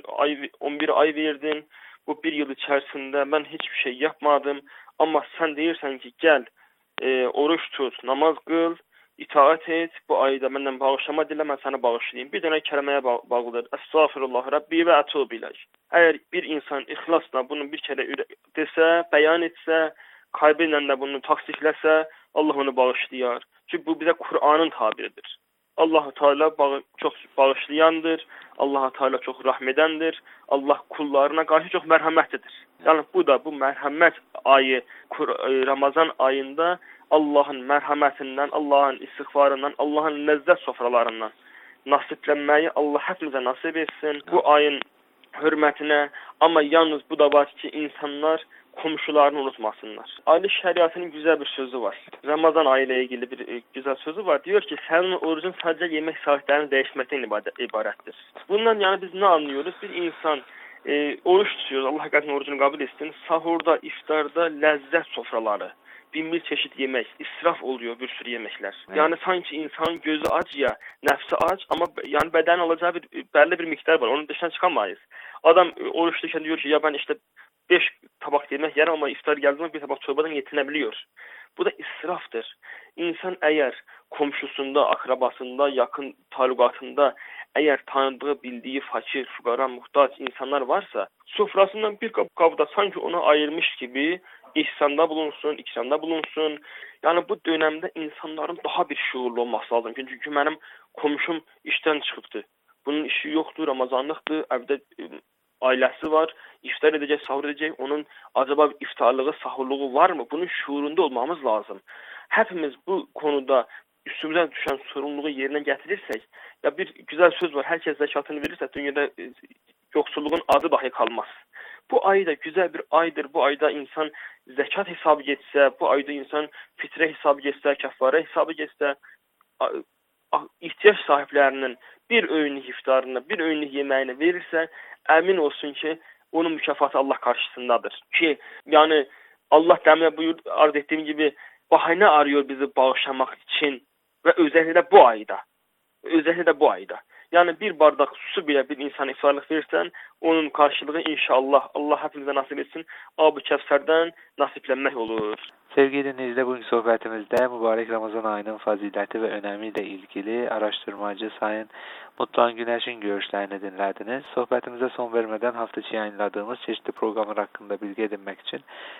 11 ay verdin. Bu bir yıl içerisinde ben hiçbir şey yapmadım. Ama sen deyirsən ki gel oruç tut, namaz kıl, itaat et, bu ayda benden bağışlama dile, ben sana bağışlayayım. Bir dənə kəlməyə bağlıdır. Estağfirullah Rabbi ve etûbü ileyh. Eğer bir insan ihlasla bunu bir kere desə, beyan etse, kalbiyle de bunu taksifləsə, Allah onu bağışlayar. Çünkü bu bize Kur'an'ın tabiridir. Allah-u Teala çok bağışlayandır. Allah-u Teala çok rahmedendir. Allah kullarına karşı çok merhametlidir. Yani bu da bu merhamet ayı Ramazan ayında Allah'ın merhametinden, Allah'ın istiğfarından, Allah'ın lezzet sofralarından nasiplenmeyi Allah hepimize nasip etsin. Bu ayın hürmetine ama yalnız bu da var ki insanlar komşularını unutmasınlar. Aile şeriatının güzel bir sözü var. Ramazan ayı ile ilgili bir güzel sözü var. Diyor ki senin orucun sadece yemek saatlerinin değişmekten ibarettir. Bundan yani biz ne anlıyoruz? Bir insan oruç tutuyor. Allah hakikaten orucunu kabul etsin. Sahurda, iftarda lezzet sofraları. Bin bir çeşit yemek, israf oluyor bir sürü yemekler. Evet. Yani sanki insanın gözü aç ya, nefsi aç ama yani beden alacağı belli bir miktar var. Onun dışına çıkamayız. Adam oruçluyken diyor ki ya ben işte 5 tabak yemek yerim ama iftar geldiğinde bir tabak çorbadan yetinebiliyor. Bu da israftır. İnsan eğer komşusunda, akrabasında, yakın talukatında eğer tanıdığı, bildiği fakir, fukara, muhtaç insanlar varsa sofrasından bir kabda sanki ona ayırmış gibi ihsanda bulunsun, ikramda bulunsun. Yani bu dönemde insanların daha bir şuurlu olması lazım. Çünkü benim komşum işten çıktı. Bunun işi yoktu, Ramazanlıktı, evde ailesi var, iftar edecek, sahur edecek. Onun acaba iftarlığı, sahurluğu var mı? Bunun şuurunda olmamız lazım. Hepimiz bu konuda üstümüzden düşen sorumluluğu yerine getirirsek, ya bir güzel söz var, herkes zekatını verirse dünyada yoksulluğun adı dahi kalmaz. Bu ay da güzel bir aydır. Bu ayda insan zekat hesabı geçse, bu ayda insan fitre hesabı geçse, kefare hesabı geçse, ihtiyaç sahiplerinin bir öğünlük iftarını, bir öğünlük yemeğini verirse, emin olsun ki onun mükafatı Allah karşısındadır. Ki yani Allah demin arz ettiğim gibi bahane arıyor bizi bağışlamak için ve özellikle bu ayda. Özellikle bu ayda. Yani bir bardak su bile bir insana iftarlık verirsen, onun karşılığı inşallah Allah hepimize nasip etsin, Ab-ı Kevser'den nasiplenmek olur. Sevgili dinleyiciler, bugünkü sohbetimizde mübarek Ramazan ayının fazileti ve önemiyle ilgili araştırmacı Sayın Mutluhan Güneş'in görüşlerini dinlediniz. Sohbetimize son vermeden hafta içi yayınladığımız çeşitli programlar hakkında bilgi edinmek için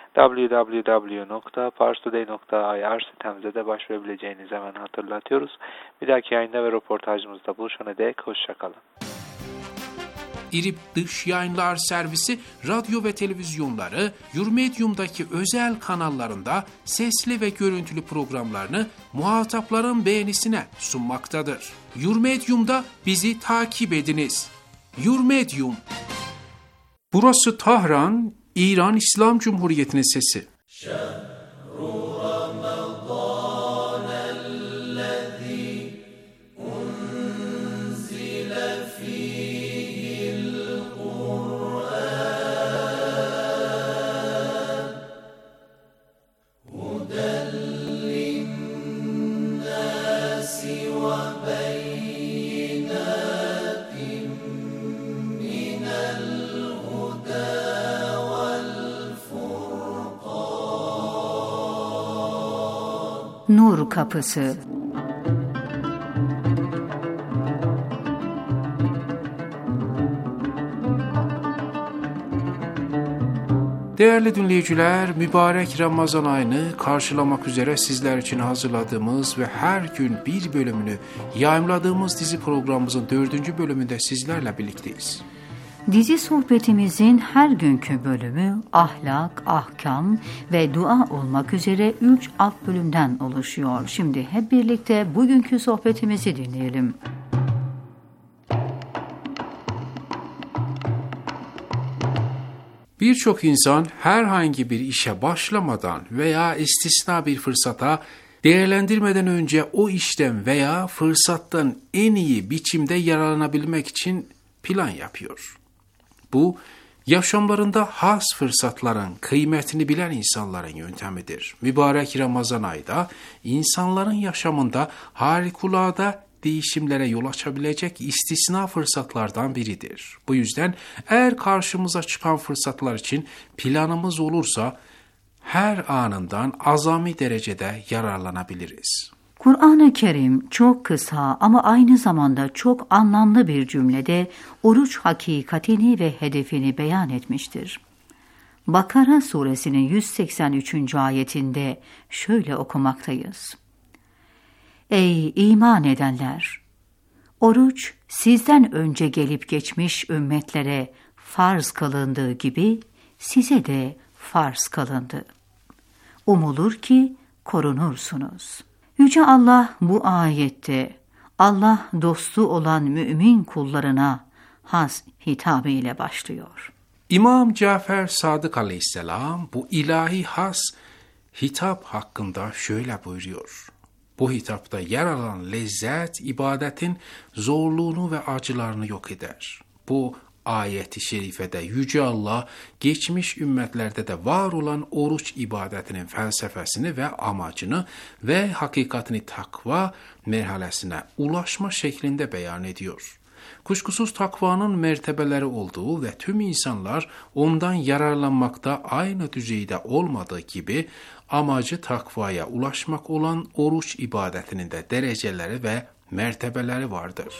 www.parstoday.ir sitemize de başvurabileceğinizi hemen hatırlatıyoruz. Bir dahaki yayında ve röportajımızda buluşana dek hoşçakalın. İRİB Dış Yayınlar Servisi radyo ve televizyonları Yurmedium'daki özel kanallarında sesli ve görüntülü programlarını muhatapların beğenisine sunmaktadır. Yurmedium'da bizi takip ediniz. Yurmedium. Burası Tahran, İran İslam Cumhuriyeti'nin sesi. Nur Kapısı. Değerli dinleyiciler, mübarek Ramazan ayını karşılamak üzere sizler için hazırladığımız ve her gün bir bölümünü yayımladığımız dizi programımızın 4. bölümünde sizlerle birlikteyiz. Dizi sohbetimizin her günkü bölümü ahlak, ahkam ve dua olmak üzere 3 alt bölümden oluşuyor. Şimdi hep birlikte bugünkü sohbetimizi dinleyelim. Birçok insan herhangi bir işe başlamadan veya istisna bir fırsata değerlendirmeden önce o işten veya fırsattan en iyi biçimde yararlanabilmek için plan yapıyor. Bu, yaşamlarında has fırsatların kıymetini bilen insanların yöntemidir. Mübarek Ramazan ayda insanların yaşamında harikulade değişimlere yol açabilecek istisna fırsatlardan biridir. Bu yüzden eğer karşımıza çıkan fırsatlar için planımız olursa her anından azami derecede yararlanabiliriz. Kur'an-ı Kerim çok kısa ama aynı zamanda çok anlamlı bir cümlede oruç hakikatini ve hedefini beyan etmiştir. Bakara suresinin 183. ayetinde şöyle okumaktayız. Ey iman edenler! Oruç sizden önce gelip geçmiş ümmetlere farz kılındığı gibi size de farz kılındı. Umulur ki korunursunuz. Yüce Allah bu ayette Allah dostu olan mümin kullarına has hitabıyla başlıyor. İmam Cafer Sadık Aleyhisselam bu ilahi has hitap hakkında şöyle buyuruyor. Bu hitapta yer alan lezzet ibadetin zorluğunu ve acılarını yok eder. Bu ayet-i şerifede Yüce Allah geçmiş ümmetlerde de var olan oruç ibadetinin felsefesini ve amacını ve hakikatini takva merhalesine ulaşma şeklinde beyan ediyor. Kuşkusuz takvanın mertebeleri olduğu ve tüm insanlar ondan yararlanmakta aynı düzeyde olmadığı gibi amacı takvaya ulaşmak olan oruç ibadetinin de dereceleri ve mertebeleri vardır.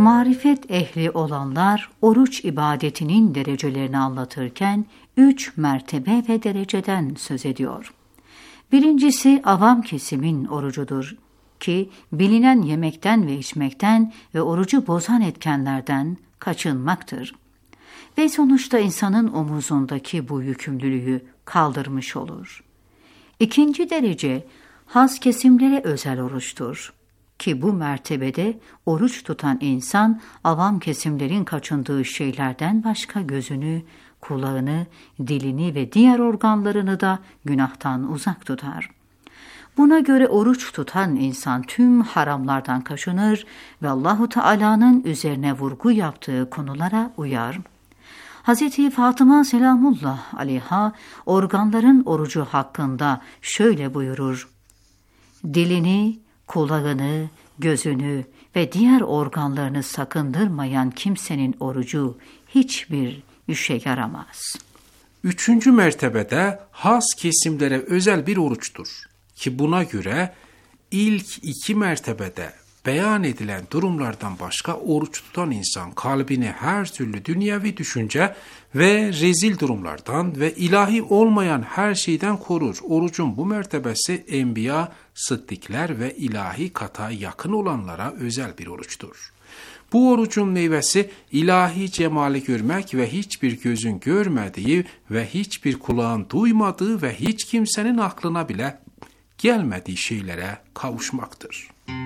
Marifet ehli olanlar oruç ibadetinin derecelerini anlatırken 3 mertebe ve dereceden söz ediyor. Birincisi avam kesimin orucudur ki bilinen yemekten ve içmekten ve orucu bozan etkenlerden kaçınmaktır. Ve sonuçta insanın omuzundaki bu yükümlülüğü kaldırmış olur. İkinci derece has kesimlere özel oruçtur ki bu mertebede oruç tutan insan avam kesimlerin kaçındığı şeylerden başka gözünü, kulağını, dilini ve diğer organlarını da günahtan uzak tutar. Buna göre oruç tutan insan tüm haramlardan kaçınır ve Allahu Teala'nın üzerine vurgu yaptığı konulara uyar. Hz. Fatıma selamullah aleyha organların orucu hakkında şöyle buyurur: dilini, kulağını, gözünü ve diğer organlarını sakındırmayan kimsenin orucu hiçbir işe yaramaz. Üçüncü mertebede has kesimlere özel bir oruçtur ki buna göre ilk 2 mertebede beyan edilen durumlardan başka oruç tutan insan kalbini her türlü dünyevi düşünce ve rezil durumlardan ve ilahi olmayan her şeyden korur. Orucun bu mertebesi enbiya, sıddıklar ve ilahi kata yakın olanlara özel bir oruçtur. Bu orucun meyvesi ilahi cemali görmek ve hiçbir gözün görmediği ve hiçbir kulağın duymadığı ve hiç kimsenin aklına bile gelmediği şeylere kavuşmaktır.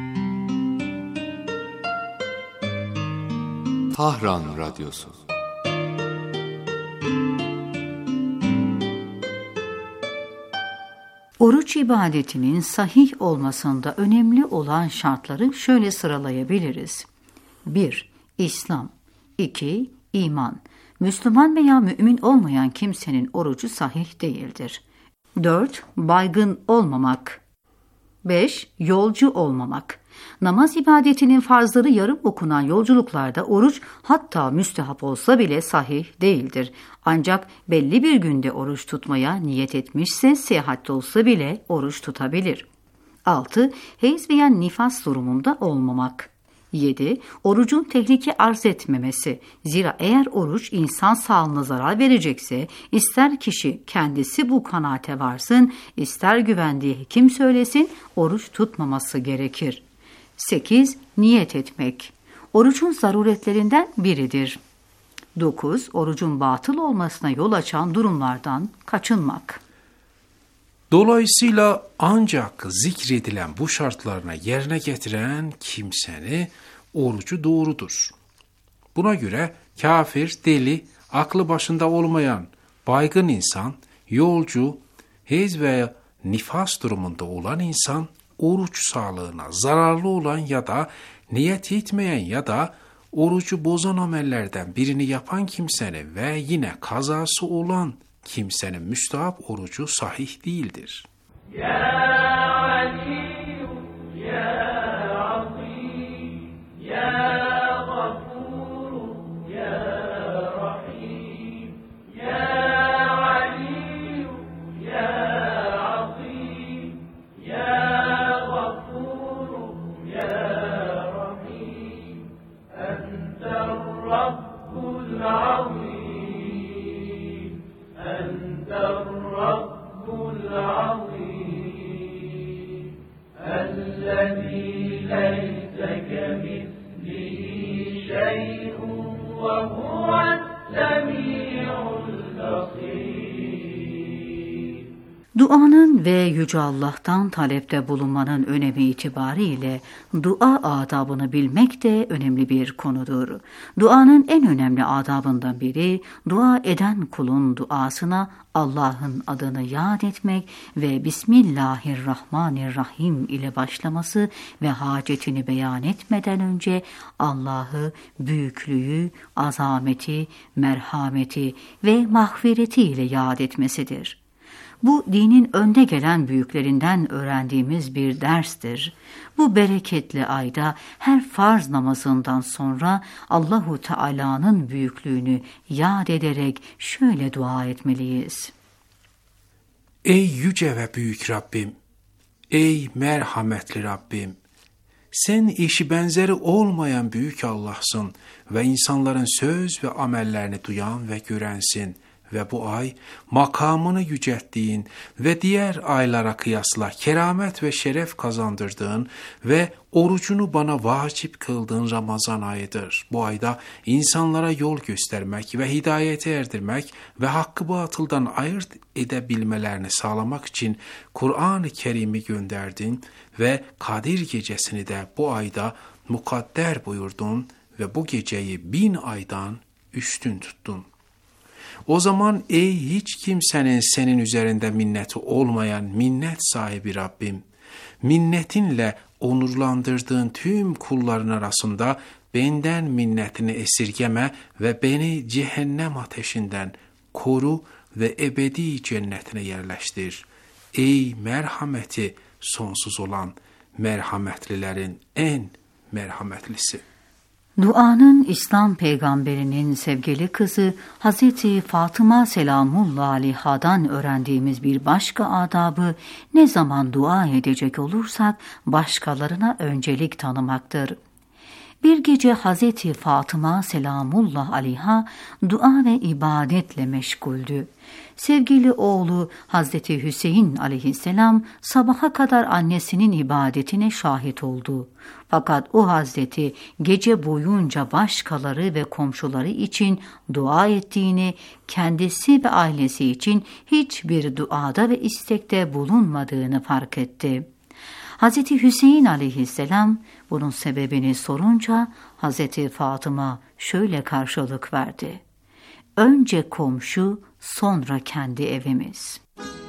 Tahran Radyosu. Oruç ibadetinin sahih olmasında önemli olan şartları şöyle sıralayabiliriz. 1. İslam. 2. İman. Müslüman veya mümin olmayan kimsenin orucu sahih değildir. 4. Baygın olmamak. 5. Yolcu olmamak. Namaz ibadetinin farzları yarım okunan yolculuklarda oruç hatta müstehap olsa bile sahih değildir. Ancak belli bir günde oruç tutmaya niyet etmişse seyahatte olsa bile oruç tutabilir. 6. Heyz veya nifas durumunda olmamak. 7. Orucun tehlike arz etmemesi. Zira eğer oruç insan sağlığına zarar verecekse ister kişi kendisi bu kanaate varsın, ister güvendiği hekim söylesin, oruç tutmaması gerekir. 8. Niyet etmek. Orucun zaruretlerinden biridir. 9. Orucun batıl olmasına yol açan durumlardan kaçınmak. Dolayısıyla ancak zikredilen bu şartlarına yerine getiren kimsenin orucu doğrudur. Buna göre kafir, deli, aklı başında olmayan, baygın insan, yolcu, heyz veya nifas durumunda olan insan, oruç sağlığına zararlı olan ya da niyet etmeyen ya da orucu bozan amellerden birini yapan kimsenin ve yine kazası olan kimsenin müstahap orucu sahih değildir. Ya Ali, ya Azim, ya Gafur, ya Rahim, ya Ali, ya Azim, ya Gafur, ya Rahim, Enter Rabbul Azim. أنت الرب العظيم الذي ليس كمثله شيء وهو السميع البصير. Duanın ve Yüce Allah'tan talepte bulunmanın önemi itibariyle dua adabını bilmek de önemli bir konudur. Duanın en önemli adabından biri, dua eden kulun duasına Allah'ın adını yad etmek ve Bismillahirrahmanirrahim ile başlaması ve hacetini beyan etmeden önce Allah'ı büyüklüğü, azameti, merhameti ve mağfireti ile yad etmesidir. Bu dinin önde gelen büyüklerinden öğrendiğimiz bir derstir. Bu bereketli ayda her farz namazından sonra Allahu Teala'nın büyüklüğünü yad ederek şöyle dua etmeliyiz. Ey yüce ve büyük Rabbim, ey merhametli Rabbim, Sen eşi benzeri olmayan büyük Allah'sın ve insanların söz ve amellerini duyan ve görensin. Ve bu ay makamını yücelttiğin ve diğer aylara kıyasla keramet ve şeref kazandırdığın ve orucunu bana vacip kıldığın Ramazan ayıdır. Bu ayda insanlara yol göstermek ve hidayete erdirmek ve hakkı batıldan ayırt edebilmelerini sağlamak için Kur'an-ı Kerim'i gönderdin ve Kadir gecesini de bu ayda mukadder buyurdun ve bu geceyi 1000 aydan üstün tuttun. O zaman ey hiç kimsenin senin üzerinde minneti olmayan minnet sahibi Rabbim, minnetinle onurlandırdığın tüm kulların arasında benden minnetini esirgeme ve beni cehennem ateşinden koru ve ebedi cennetine yerleştir. Ey merhameti sonsuz olan merhametlilerin en merhametlisi. Duanın İslam peygamberinin sevgili kızı Hazreti Fatıma selamullah aleyhadan öğrendiğimiz bir başka adabı ne zaman dua edecek olursak başkalarına öncelik tanımaktır. Bir gece Hazreti Fatıma selamullah aleyha dua ve ibadetle meşguldü. Sevgili oğlu Hazreti Hüseyin aleyhisselam sabaha kadar annesinin ibadetine şahit oldu. Fakat o Hazreti gece boyunca başkaları ve komşuları için dua ettiğini, kendisi ve ailesi için hiçbir duada ve istekte bulunmadığını fark etti. Hazreti Hüseyin aleyhisselam bunun sebebini sorunca Hazreti Fatıma şöyle karşılık verdi: önce komşu, sonra kendi evimiz.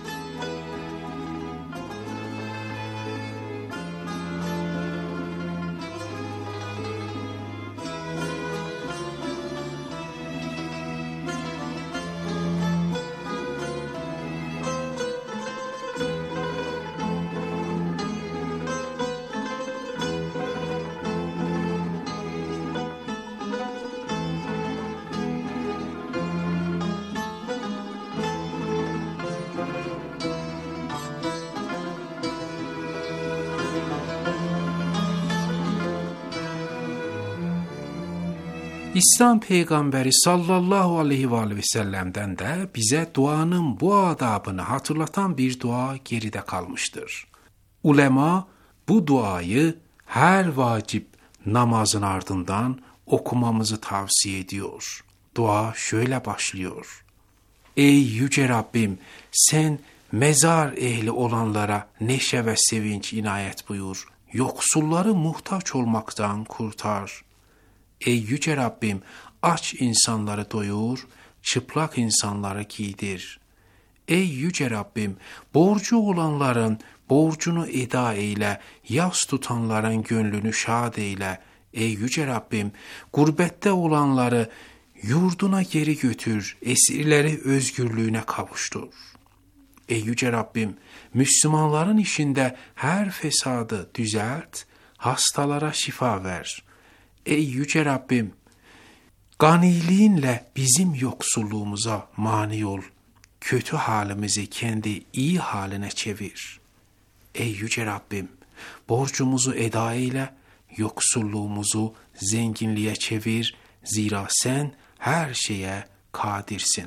İslam peygamberi sallallahu aleyhi ve sellem'den de bize duanın bu adabını hatırlatan bir dua geride kalmıştır. Ulema bu duayı her vacip namazın ardından okumamızı tavsiye ediyor. Dua şöyle başlıyor: Ey yüce Rabbim, sen mezar ehli olanlara neşe ve sevinç inayet buyur. Yoksulları muhtaç olmaktan kurtar. Ey yüce Rabbim, aç insanları doyur, çıplak insanları giydir. Ey yüce Rabbim, borcu olanların borcunu eda eyle, yas tutanların gönlünü şad eyle. Ey yüce Rabbim, gurbette olanları yurduna geri götür, esirleri özgürlüğüne kavuştur. Ey yüce Rabbim, Müslümanların işinde her fesadı düzelt, hastalara şifa ver. Ey yüce Rabbim, ganiliğinle bizim yoksulluğumuza mani ol, kötü halimizi kendi iyi haline çevir. Ey yüce Rabbim, borcumuzu eda eyle, yoksulluğumuzu zenginliğe çevir, zira sen her şeye kadirsin.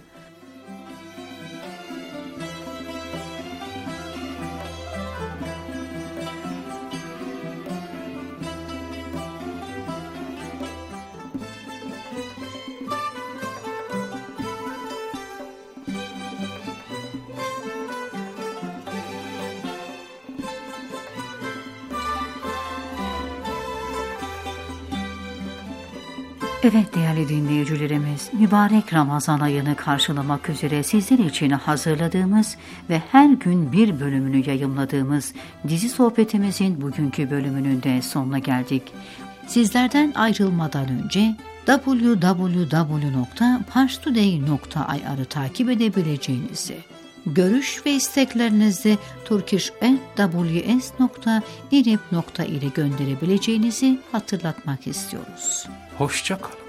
Evet değerli dinleyicilerimiz, mübarek Ramazan ayını karşılamak üzere sizler için hazırladığımız ve her gün bir bölümünü yayımladığımız dizi sohbetimizin bugünkü bölümünün de sonuna geldik. Sizlerden ayrılmadan önce www.parstoday.ir'ı takip edebileceğinizi, görüş ve isteklerinizi turkish@ws.irib.ir'e gönderebileceğinizi hatırlatmak istiyoruz. Hoşça kalın.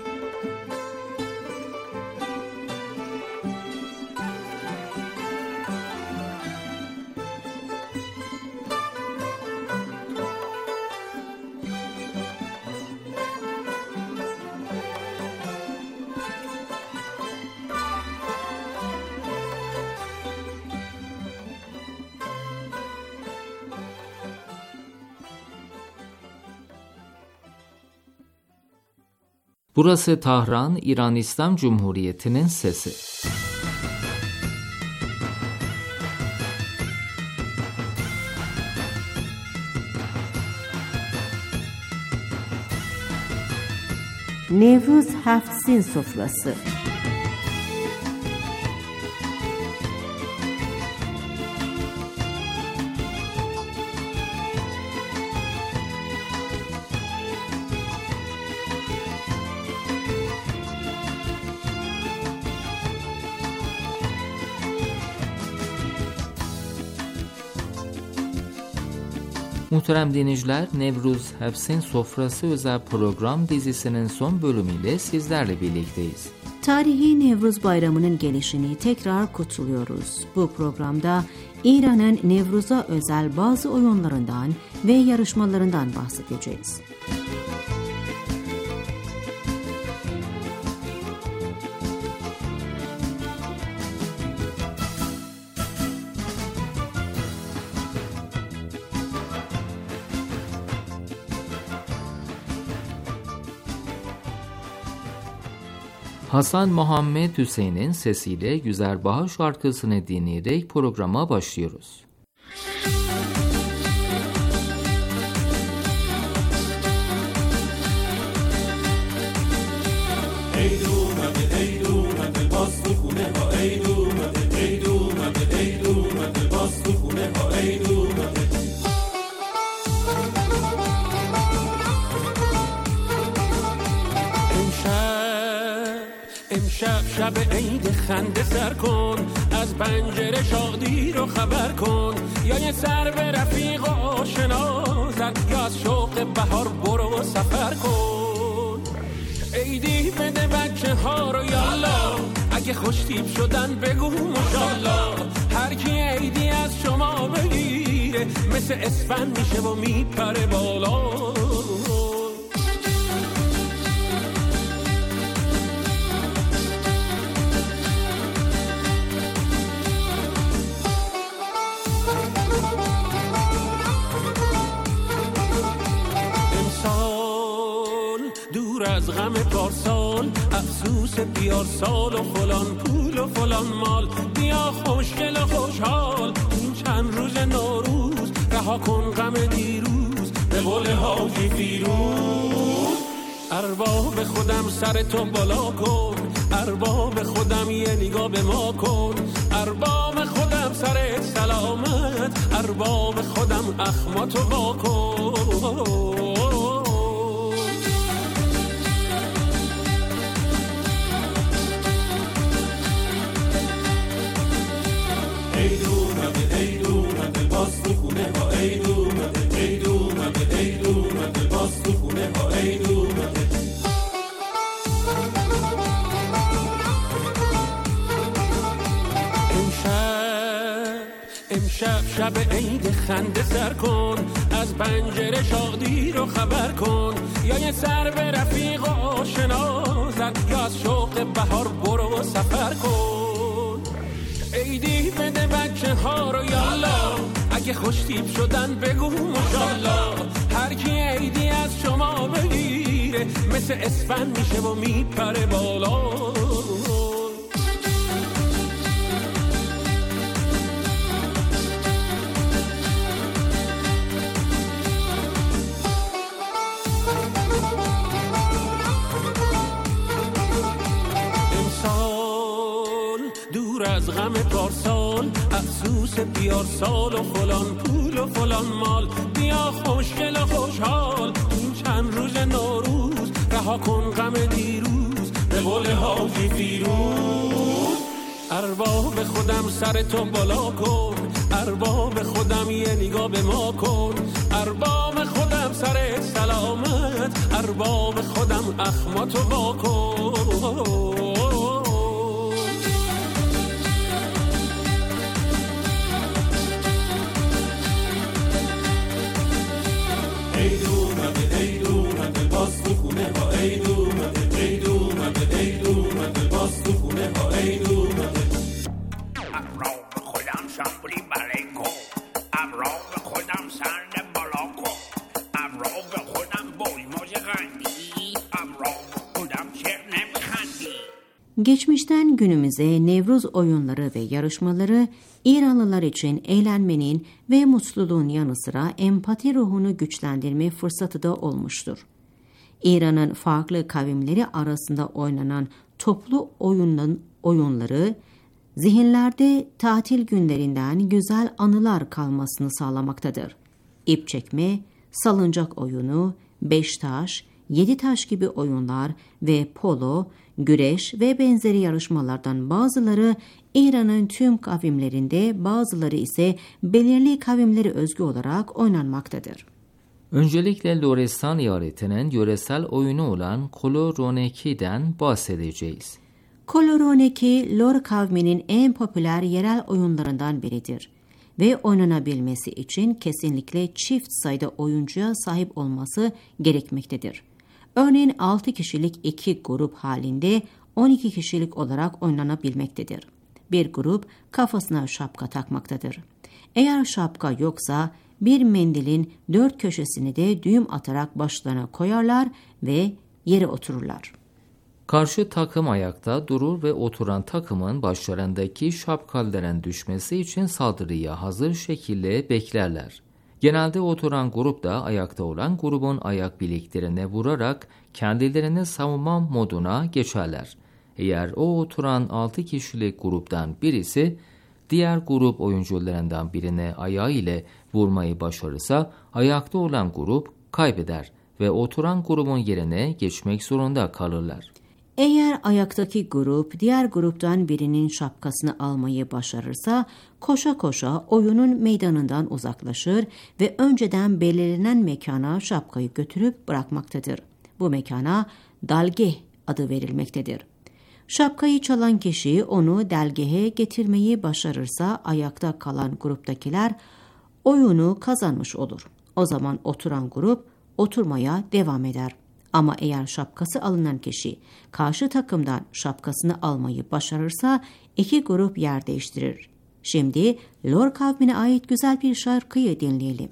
Burası Tahran, İran İslam Cumhuriyeti'nin sesi. Nevruz Hafsin sofrası. Muhterem dinleyiciler, Nevruz Hafsin Sofrası özel program dizisinin son bölümüyle sizlerle birlikteyiz. Tarihi Nevruz Bayramı'nın gelişini tekrar kutluyoruz. Bu programda İran'ın Nevruz'a özel bazı oyunlarından ve yarışmalarından bahsedeceğiz. Hasan Muhammed Hüseyin'in sesiyle Güzerbahar şarkısını dinleyerek programa başlıyoruz. شب عید خنده سر کن، از پنجره شادی رو خبر کن، یا یه سر به رفیق و آشنا زد، یا از شوق بهار برو و سفر کن. عیدی بده بچه ها رو یالا، اگه خوشتیپ شدن بگو ماشالله. هر کی عیدی از شما بگیره مثل اسفند میشه و میپره بالا. از غم پارسال افسوس بیار سال و فلان پول و فلان مال، بیا خوشگل و خوشحال این چند روز نوروز، رها کن غم دیروز به قول حاجی فیروز. ارباب خودم سر تو بالا کن، ارباب خودم یه نگاه به ما کن، ارباب خودم سر سلامت، ارباب خودم اخماتو وا کن. امشب شب عید خنده سر کن، از پنجره شادی رو خبر کن، یا یه سر به رفیق و آشنا زد، یا از شوق بهار برو و سفر کن. عیدی بده بچه ها رو یالا، اگه خوشتیپ شدن بگو ماشالله. هر کی عیدی از شما بگیره مثل اسفند میشه و میپره بالا. از غم پارسال افسوس بیار سال و فلان پول و فلان مال، بیا خوشگل و خوشحال این چند روز نوروز، رها کن غم دیروز به قول حاجی فیروز. ارباب خودم سر تو بالا کن، ارباب خودم یه نگاه به ما کن، ارباب خودم سر سلامت، ارباب خودم اخماتو وا کن. خودم Geçmişten günümüze Nevruz oyunları ve yarışmaları İranlılar için eğlenmenin ve mutluluğun yanı sıra empati ruhunu güçlendirme fırsatı da olmuştur. İran'ın farklı kavimleri arasında oynanan toplu oyunları zihinlerde tatil günlerinden güzel anılar kalmasını sağlamaktadır. İp çekme, salıncak oyunu, 5 taş, 7 taş gibi oyunlar ve polo, güreş ve benzeri yarışmalardan bazıları İran'ın tüm kavimlerinde, bazıları ise belirli kavimlere özgü olarak oynanmaktadır. Öncelikle Lorestan eyaletinin yöresel oyunu olan Koloroneki''den bahsedeceğiz. Koloroneki, Lor kavminin en popüler yerel oyunlarından biridir ve oynanabilmesi için kesinlikle çift sayıda oyuncuya sahip olması gerekmektedir. Örneğin 6 kişilik 2 grup halinde 12 kişilik olarak oynanabilmektedir. Bir grup kafasına şapka takmaktadır. Eğer şapka yoksa bir mendilin 4 köşesini de düğüm atarak başlarına koyarlar ve yere otururlar. Karşı takım ayakta durur ve oturan takımın başlarındaki şapkaların düşmesi için saldırıya hazır şekilde beklerler. Genelde oturan grup da ayakta olan grubun ayak bileklerine vurarak kendilerini savunma moduna geçerler. Eğer o oturan 6 kişilik gruptan birisi diğer grup oyuncularından birine ayağı ile vurmayı başarırsa ayakta olan grup kaybeder ve oturan grubun yerine geçmek zorunda kalırlar. Eğer ayaktaki grup diğer gruptan birinin şapkasını almayı başarırsa koşa koşa oyunun meydanından uzaklaşır ve önceden belirlenen mekana şapkayı götürüp bırakmaktadır. Bu mekana dalgeh adı verilmektedir. Şapkayı çalan kişi onu delgehe getirmeyi başarırsa ayakta kalan gruptakiler oyunu kazanmış olur. O zaman oturan grup oturmaya devam eder. Ama eğer şapkası alınan kişi karşı takımdan şapkasını almayı başarırsa 2 grup yer değiştirir. Şimdi Lor kavmine ait güzel bir şarkıyı dinleyelim.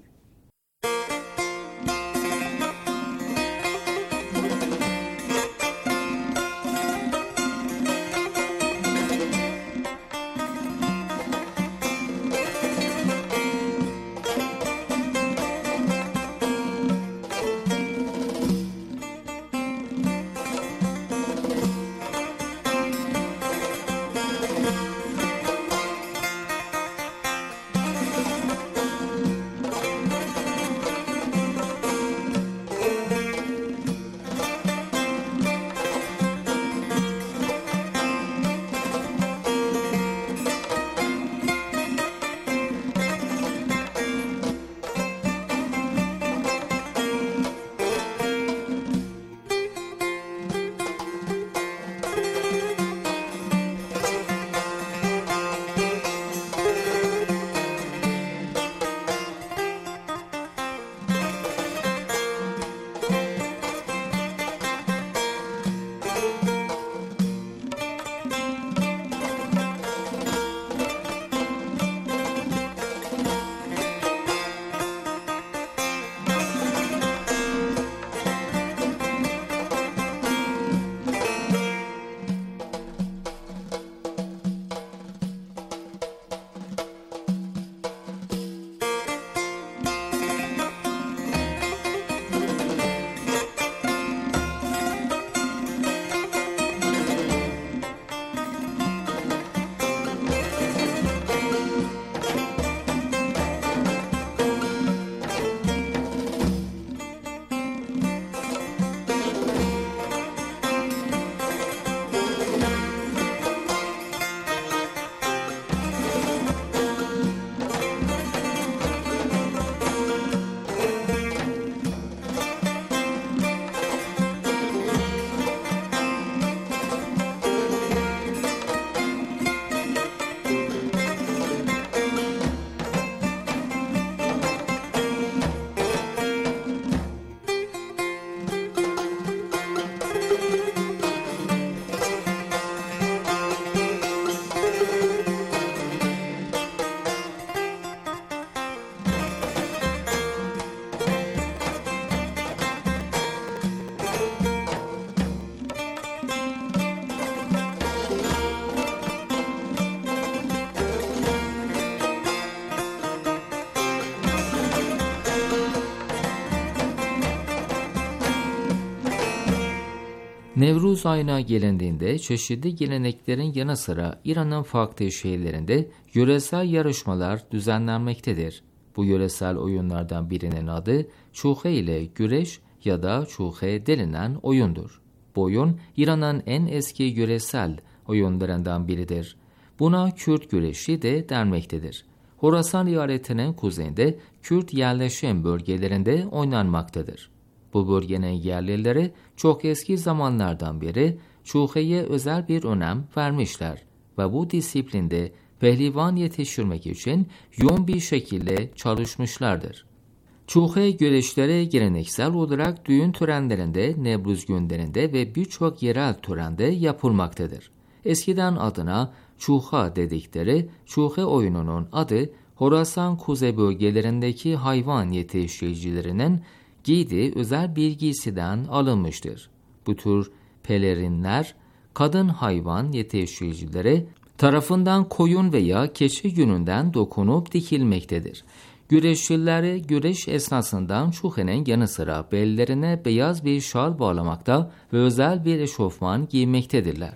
Nevruz ayına gelindiğinde çeşitli geleneklerin yanı sıra İran'ın farklı şehirlerinde yöresel yarışmalar düzenlenmektedir. Bu yöresel oyunlardan birinin adı çuhe ile güreş ya da çuhe denilen oyundur. Bu oyun İran'ın en eski yöresel oyunlarından biridir. Buna Kürt güreşi de denmektedir. Horasan eyaletinin kuzeyinde Kürt yerleşim bölgelerinde oynanmaktadır. Bu bölgenin yerlileri çok eski zamanlardan beri çuheye özel bir önem vermişler ve bu disiplinde pehlivan yetiştirmek için yoğun bir şekilde çalışmışlardır. Çuhe güreşleri geleneksel olarak düğün törenlerinde, Nevruz günlerinde ve birçok yerel törende yapılmaktadır. Eskiden adına çuha dedikleri çuhe oyununun adı Horasan kuzey bölgelerindeki hayvan yetiştiricilerinin giydiği özel bir giysiden alınmıştır. Bu tür pelerinler kadın hayvan yetiştiricileri tarafından koyun veya keçi yününden dokunup dikilmektedir. Güreşçileri güreş esnasında çuhenin yanı sıra bellerine beyaz bir şal bağlamakta ve özel bir eşofman giymektedirler.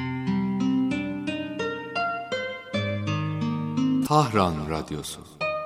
Tahran Radyosu.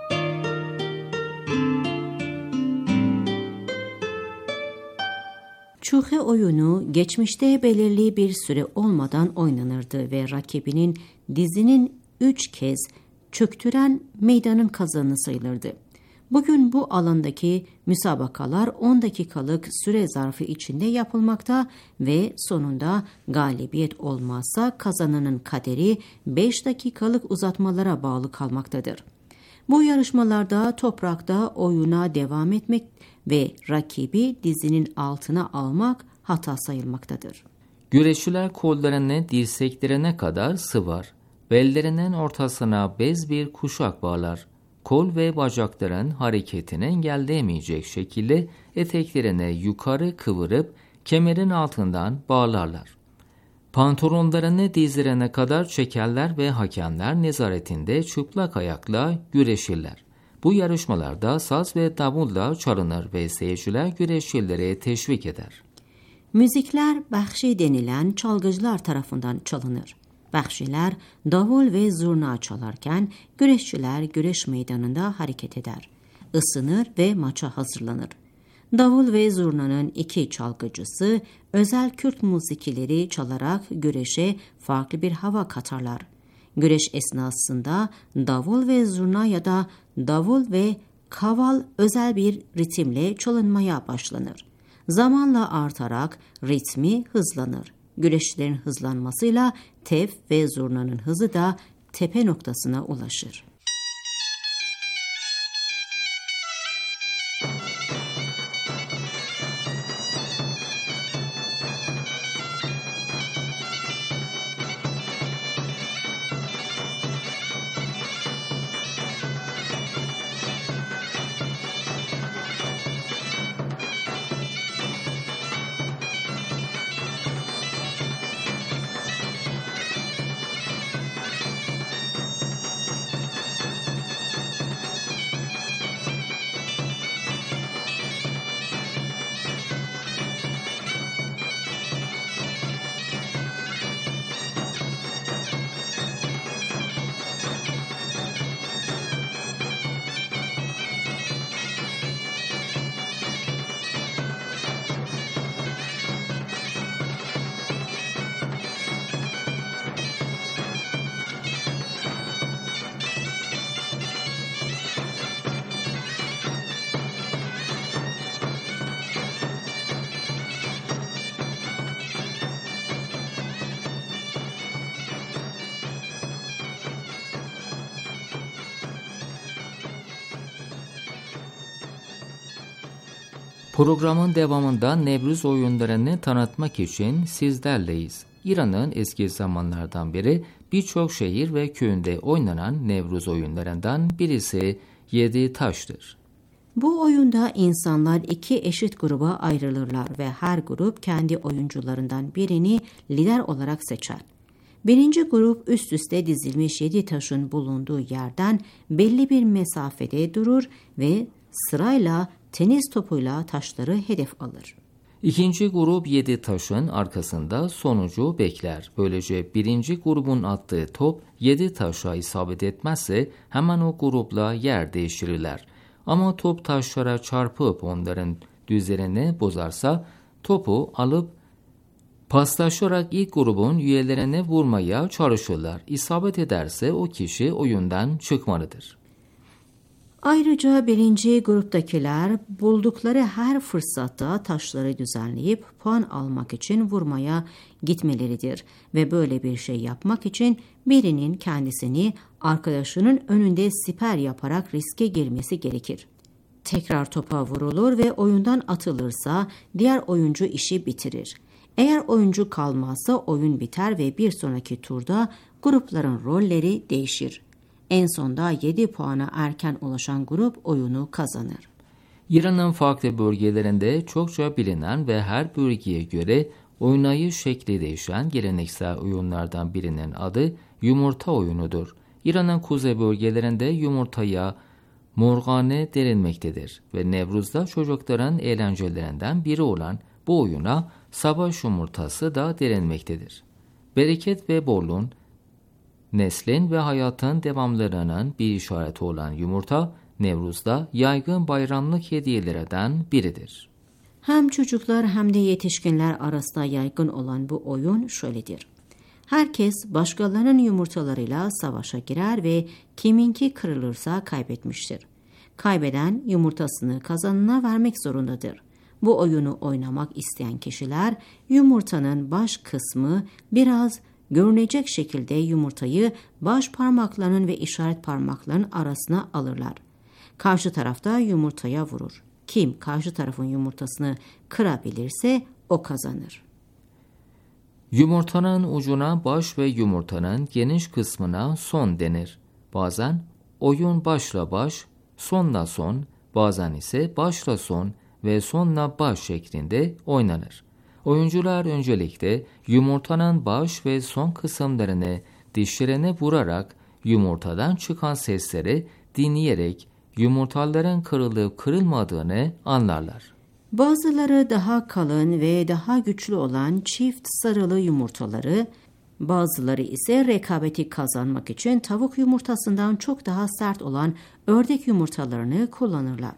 Çuhe oyunu geçmişte belirli bir süre olmadan oynanırdı ve rakibinin dizinin 3 kez çöktüren meydanın kazanı sayılırdı. Bugün bu alandaki müsabakalar 10 dakikalık süre zarfı içinde yapılmakta ve sonunda galibiyet olmazsa kazananın kaderi 5 dakikalık uzatmalara bağlı kalmaktadır. Bu yarışmalarda toprakta oyuna devam etmek ve rakibi dizinin altına almak hata sayılmaktadır. Güreşçiler kollarını dirseklerine kadar sıvar, bellerinin ortasına bez bir kuşak bağlar. Kol ve bacakların hareketini engelleyemeyecek şekilde eteklerini yukarı kıvırıp kemerin altından bağlarlar. Pantolonlarını dizlerine kadar çekerler ve hakemler nezaretinde çıplak ayakla güreşirler. Bu yarışmalarda saz ve davulla çalınır ve seyirciler güreşçileri teşvik eder. Müzikler bahşi denilen çalgıcılar tarafından çalınır. Bahşiler davul ve zurna çalarken güreşçiler güreş meydanında hareket eder. Isınır ve maça hazırlanır. Davul ve zurnanın 2 çalgıcısı özel Kürt musikileri çalarak güreşe farklı bir hava katarlar. Güreş esnasında davul ve zurna ya da davul ve kaval özel bir ritimle çalınmaya başlanır. Zamanla artarak ritmi hızlanır. Güreşçilerin hızlanmasıyla tef ve zurnanın hızı da tepe noktasına ulaşır. Programın devamında Nevruz oyunlarını tanıtmak için sizlerleyiz. İran'ın eski zamanlardan beri birçok şehir ve köyünde oynanan Nevruz oyunlarından birisi 7 taştır. Bu oyunda insanlar 2 eşit gruba ayrılırlar ve her grup kendi oyuncularından birini lider olarak seçer. Birinci grup üst üste dizilmiş 7 taşın bulunduğu yerden belli bir mesafede durur ve sırayla tenis topuyla taşları hedef alır. İkinci grup 7 taşın arkasında sonucu bekler. Böylece birinci grubun attığı top 7 taşa isabet etmezse hemen o grupla yer değiştirirler. Ama top taşlara çarpıp onların düzlerini bozarsa topu alıp paslaşarak ilk grubun üyelerine vurmaya çalışırlar. İsabet ederse o kişi oyundan çıkmalıdır. Ayrıca birinci gruptakiler buldukları her fırsatta taşları düzenleyip puan almak için vurmaya gitmeleridir ve böyle bir şey yapmak için birinin kendisini arkadaşının önünde siper yaparak riske girmesi gerekir. Tekrar topa vurulur ve oyundan atılırsa diğer oyuncu işi bitirir. Eğer oyuncu kalmazsa oyun biter ve bir sonraki turda grupların rolleri değişir. En sonda 7 puana erken ulaşan grup oyunu kazanır. İran'ın farklı bölgelerinde çokça bilinen ve her bölgeye göre oynayış şekli değişen geleneksel oyunlardan birinin adı yumurta oyunudur. İran'ın kuzey bölgelerinde yumurtaya morgane denilmektedir ve Nevruz'da çocukların eğlencelerinden biri olan bu oyuna savaş yumurtası da denilmektedir. Bereket ve bolluğun, neslin ve hayatın devamlarının bir işareti olan yumurta, Nevruz'da yaygın bayramlık hediyelerden biridir. Hem çocuklar hem de yetişkinler arasında yaygın olan bu oyun şöyledir. Herkes başkalarının yumurtalarıyla savaşa girer ve kiminki kırılırsa kaybetmiştir. Kaybeden yumurtasını kazanana vermek zorundadır. Bu oyunu oynamak isteyen kişiler yumurtanın baş kısmı biraz görünecek şekilde yumurtayı baş parmaklarının ve işaret parmaklarının arasına alırlar. Karşı tarafta yumurtaya vurur. Kim karşı tarafın yumurtasını kırabilirse o kazanır. Yumurtanın ucuna baş ve yumurtanın geniş kısmına son denir. Bazen oyun başla baş, sonla son, bazen ise başla son ve sonla baş şeklinde oynanır. Oyuncular öncelikle yumurtanın baş ve son kısımlarını dişlerine vurarak yumurtadan çıkan sesleri dinleyerek yumurtaların kırılıp kırılmadığını anlarlar. Bazıları daha kalın ve daha güçlü olan çift sarılı yumurtaları, bazıları ise rekabeti kazanmak için tavuk yumurtasından çok daha sert olan ördek yumurtalarını kullanırlar.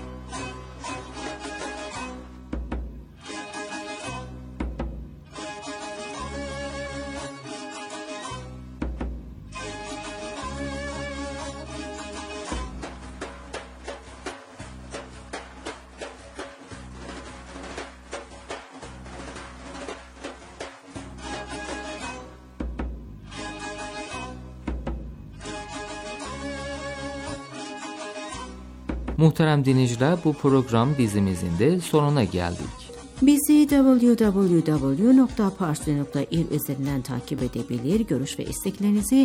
Muhterem dinleyiciler, bu program dizimizin de sonuna geldik. Bizi www.parsi.ir üzerinden takip edebilir, görüş ve isteklerinizi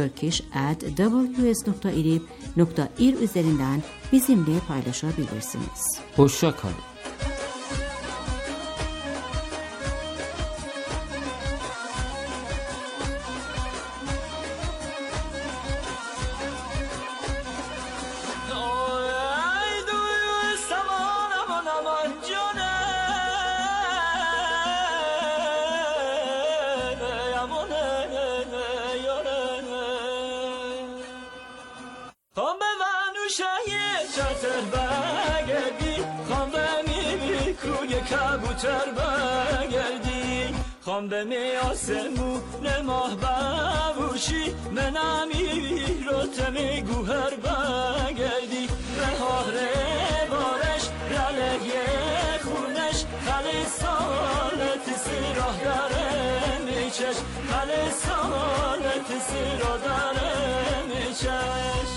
turkish@ws.irib.ir üzerinden bizimle paylaşabilirsiniz. Hoşça kalın. کبوتر برگردی خام به می آسمون ماه بوشی منمی رو تمی گوهر برگردی بهار بارش رلگه خونش خلی سالت سی راه داره میچش خلی سالت سی راه داره میچش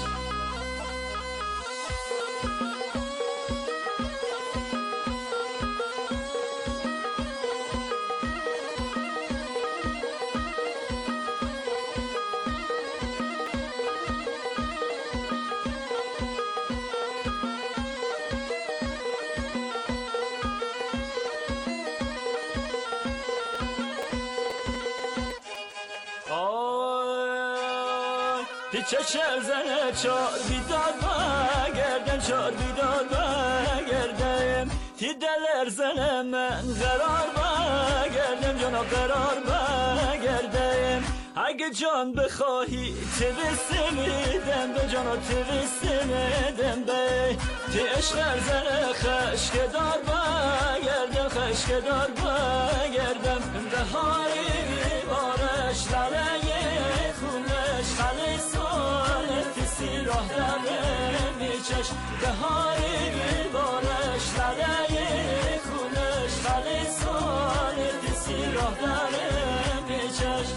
چشم زنه چار بیدار بگردم چار بیدار بگردم دیدلر زنه من قرار بگردم جانا قرار بگردم اگه جان بخواهی توسته میدم به جانا توسته میدم به تی عشق زنه خشکدار بگردم خشکدار بگردم بهاری بارش لعله خونش خلی سالت سیراه داره میچش بهاری بارش لعله خونش خلی سالت سیراه داره میچش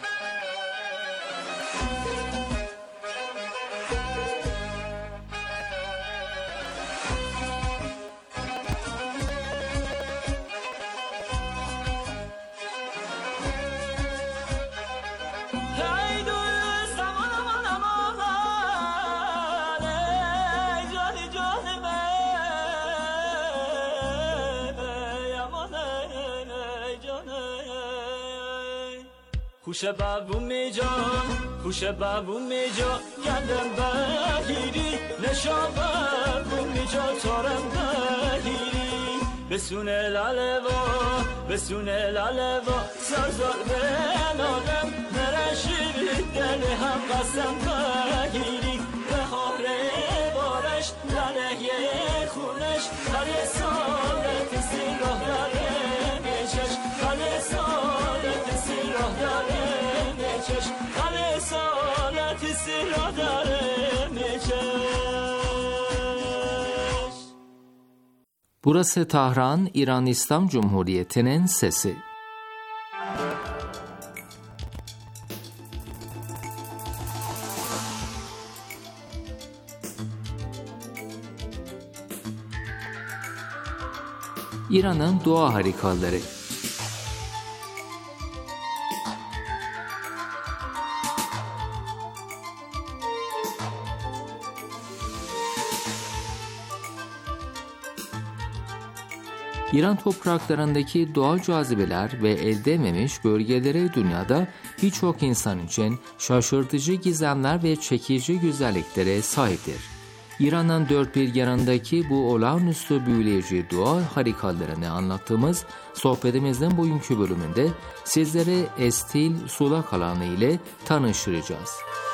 خوش بابو میجان خوش بابو میجان گندم بگیری نشان بابو میجان تارم بگیری بسونه لاله و زار بنادم نرشی دل هم قسم بگیری بهاره بارش لاله خونش خلی سالت سیراه داره میچش خلی سالت سیراه داره خاله سالت سیراه داره Burası Tahran, İran İslam Cumhuriyeti'nin sesi. İran'ın doğa harikaları. İran topraklarındaki doğal cazibeler ve el değmemiş bölgeleri dünyada birçok insan için şaşırtıcı gizemler ve çekici güzelliklere sahiptir. İran'ın dört bir yanındaki bu olağanüstü büyüleyici doğa harikalarını anlattığımız sohbetimizin bugünkü bölümünde sizlere Estil Sulak Alanı ile tanıştıracağız.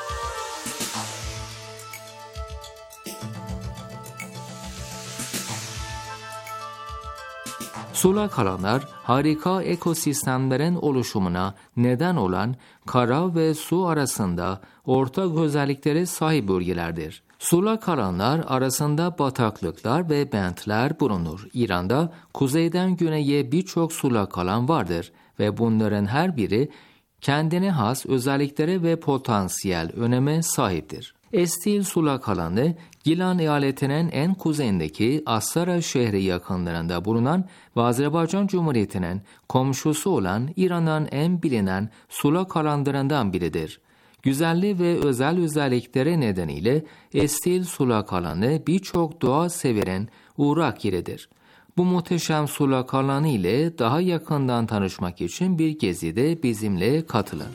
Sulak alanlar, harika ekosistemlerin oluşumuna neden olan kara ve su arasında ortak özelliklere sahip bölgelerdir. Sulak alanlar arasında bataklıklar ve bentler bulunur. İran'da kuzeyden güneye birçok sulak alan vardır ve bunların her biri kendine has özelliklere ve potansiyel öneme sahiptir. Estil Sulak Alanı, Gilan eyaletinin en kuzeyindeki Astara şehri yakınlarında bulunan ve Azerbaycan Cumhuriyeti'nin komşusu olan İran'ın en bilinen sulak alanlarından biridir. Güzelliği ve özel özellikleri nedeniyle Estil Sulak Alanı birçok doğa severin uğrak yeridir. Bu muhteşem sulak alanı ile daha yakından tanışmak için bir gezide bizimle katılın.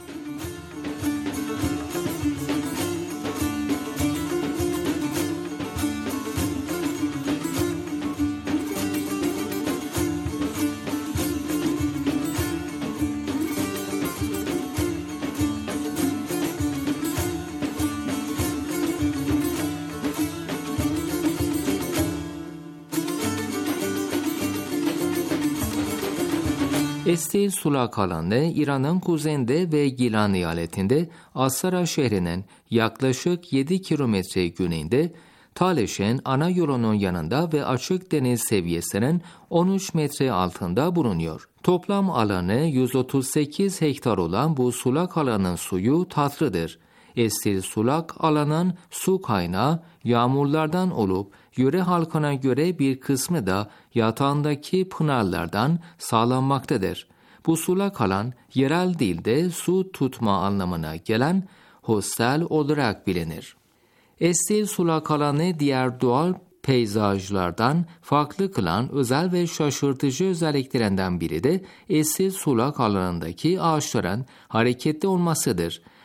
Estil Sulak Alanı, İran'ın kuzeyinde ve Gilan eyaletinde Astara şehrinin yaklaşık 7 kilometre güneyinde, Taleş'in ana yolunun yanında ve açık deniz seviyesinin 13 metre altında bulunuyor. Toplam alanı 138 hektar olan bu sulak alanın suyu tatlıdır. Estil Sulak Alanı'nın su kaynağı yağmurlardan olup, yöre halkına göre bir kısmı da yatağındaki pınarlardan sağlanmaktadır. Bu sulak alan, yerel dilde su tutma anlamına gelen hostel olarak bilinir. Estil Sulak Alanı diğer doğal peyzajlardan farklı kılan özel ve şaşırtıcı özelliklerinden biri de Estil Sulak Alanı'ndaki ağaçların hareketli olmasıdır.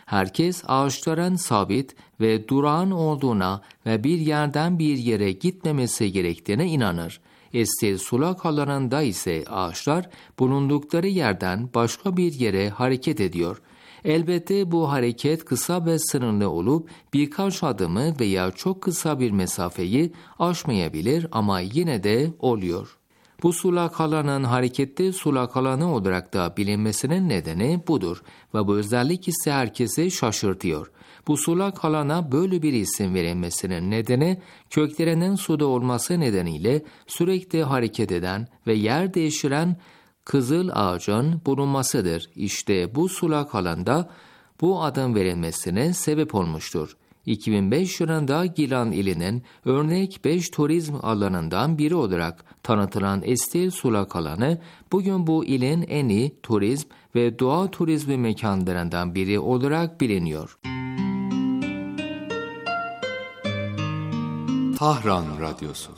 Herkes ağaçların sabit ve durağan olduğuna ve bir yerden bir yere gitmemesi gerektiğine inanır. Estil sulak alanında ise ağaçlar bulundukları yerden başka bir yere hareket ediyor. Elbette bu hareket kısa ve sınırlı olup birkaç adımı veya çok kısa bir mesafeyi aşmayabilir ama yine de oluyor. Bu sulak alanın hareketli sulak alanı olarak da bilinmesinin nedeni budur ve bu özellik ise herkesi şaşırtıyor. Bu sulak alana böyle bir isim verilmesinin nedeni köklerinin suda olması nedeniyle sürekli hareket eden ve yer değiştiren kızıl ağacın bulunmasıdır. İşte bu sulak alanda bu adın verilmesine sebep olmuştur. 2005 yılında Gilan ilinin örnek 5 turizm alanından biri olarak tanıtılan Estil sulak alanı, bugün bu ilin en iyi turizm ve doğa turizmi mekanlarından biri olarak biliniyor. Tahran Radyosu.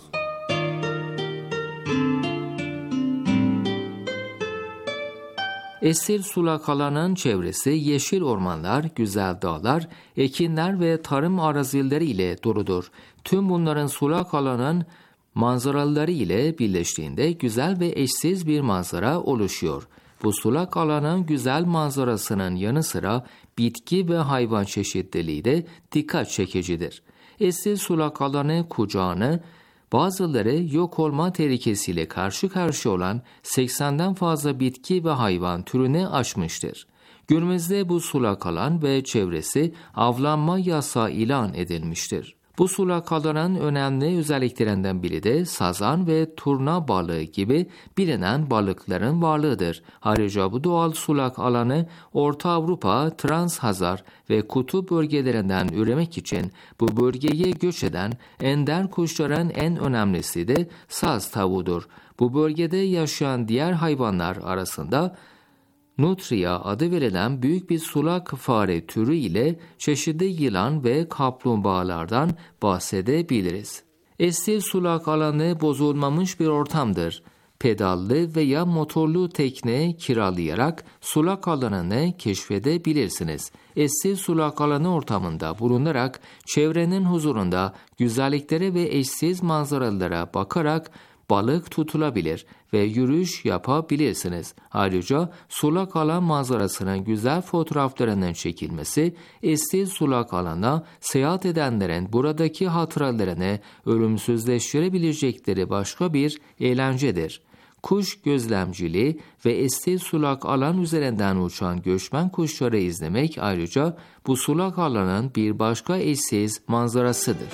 Estil sulak alanın çevresi yeşil ormanlar, güzel dağlar, ekinler ve tarım arazileri ile doludur. Tüm bunların sulak alanın manzaraları ile birleştiğinde güzel ve eşsiz bir manzara oluşuyor. Bu sulak alanın güzel manzarasının yanı sıra bitki ve hayvan çeşitliliği de dikkat çekicidir. Estil sulak alanı kucağını bazıları yok olma tehlikesiyle karşı karşıya olan 80'den fazla bitki ve hayvan türüne açmıştır. Günümüzde bu sulak alan ve çevresi avlanma yasağı ilan edilmiştir. Bu sulak alanın önemli özelliklerinden biri de sazan ve turna balığı gibi bilinen balıkların varlığıdır. Ayrıca bu doğal sulak alanı Orta Avrupa, Trans-Hazar ve kutup bölgelerinden üremek için bu bölgeye göç eden ender kuşların en önemlisi de saz tavuğudur. Bu bölgede yaşayan diğer hayvanlar arasında Nutria adı verilen büyük bir sulak fare türü ile çeşitli yılan ve kaplumbağalardan bahsedebiliriz. Estil sulak alanı bozulmamış bir ortamdır. Pedallı veya motorlu tekne kiralayarak sulak alanını keşfedebilirsiniz. Estil sulak alanı ortamında bulunarak çevrenin huzurunda güzelliklere ve eşsiz manzaralara bakarak balık tutulabilir ve yürüyüş yapabilirsiniz. Ayrıca sulak alan manzarasının güzel fotoğraflarının çekilmesi, estil sulak alana seyahat edenlerin buradaki hatıralarını ölümsüzleştirebilecekleri başka bir eğlencedir. Kuş gözlemciliği ve estil sulak alan üzerinden uçan göçmen kuşları izlemek ayrıca bu sulak alanın bir başka eşsiz manzarasıdır.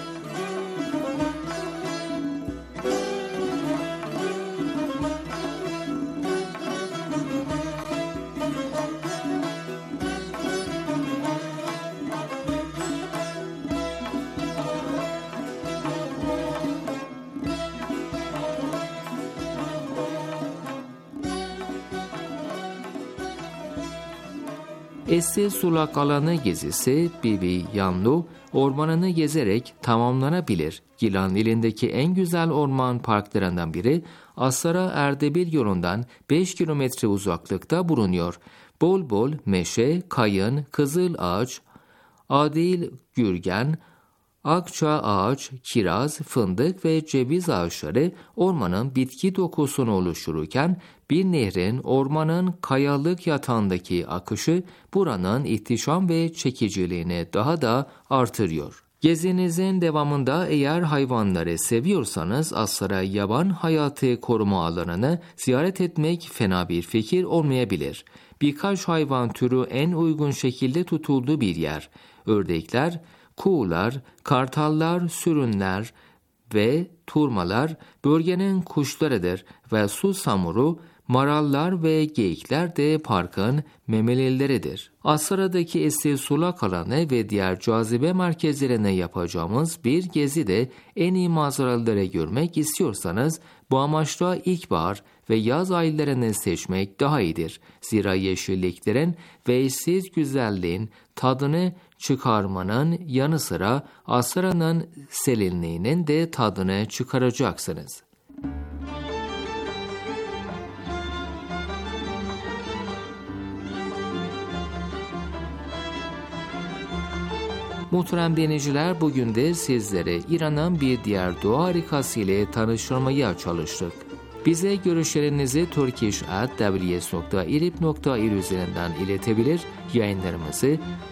Estil sulak alanı gezisi Bibi Yanlu ormanını gezerek tamamlanabilir. Gilan ilindeki en güzel orman parklarından biri Asara Erdebil yolundan 5 kilometre uzaklıkta bulunuyor. Bol bol meşe, kayın, kızıl ağaç, adil gürgen, akça ağaç, kiraz, fındık ve ceviz ağaçları ormanın bitki dokusunu oluştururken bir nehrin ormanın kayalık yatağındaki akışı buranın ihtişam ve çekiciliğini daha da artırıyor. Gezinizin devamında eğer hayvanları seviyorsanız Asara Yaban Hayatı Koruma Alanı'nı ziyaret etmek fena bir fikir olmayabilir. Birkaç hayvan türü en uygun şekilde tutulduğu bir yer. Ördekler, kuğular, kartallar, sürünler ve turmalar bölgenin kuşlarıdır ve susamuru, marallar ve geyikler de parkın memelileridir. Asara'daki estil sulak alanı ve diğer cazibe merkezlerine yapacağımız bir gezi de en iyi manzaraları görmek istiyorsanız bu amaçla ilkbahar ve yaz aylarını seçmek daha iyidir. Zira yeşilliklerin ve eşsiz güzelliğin tadını çıkarmanın yanı sıra Asara'nın serinliğinin de tadını çıkaracaksınız. Muhterem dinleyiciler, bugün de sizlere İran'ın bir diğer dua harikası ile tanıştırmaya çalıştık. Bize görüşlerinizi turkish@ws.irib.ir üzerinden iletebilir, yayınlarımızı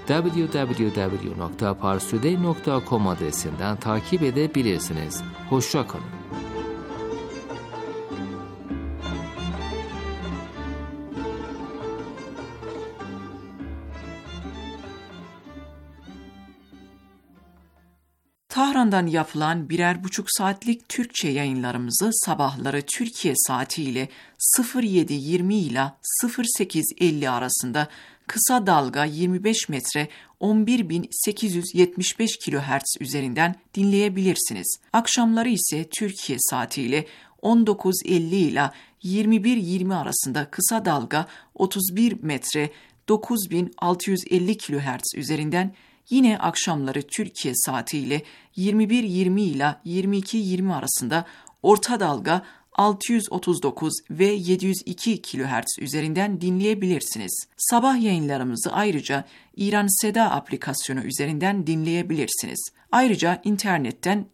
www.parstoday.com adresinden takip edebilirsiniz. Hoşça kalın. Tahran'dan yapılan 1,5 saatlik Türkçe yayınlarımızı sabahları Türkiye saatiyle 07:20 ile 08:50 arasında kısa dalga 25 metre 11.875 kHz üzerinden dinleyebilirsiniz. Akşamları ise Türkiye saatiyle 19:50 ile 21:20 arasında kısa dalga 31 metre 9.650 kHz üzerinden, yine akşamları Türkiye saatiyle 21:20 ile 22:20 arasında orta dalga 639 ve 702 kHz üzerinden dinleyebilirsiniz. Sabah yayınlarımızı ayrıca İran Seda aplikasyonu üzerinden dinleyebilirsiniz. Ayrıca internetten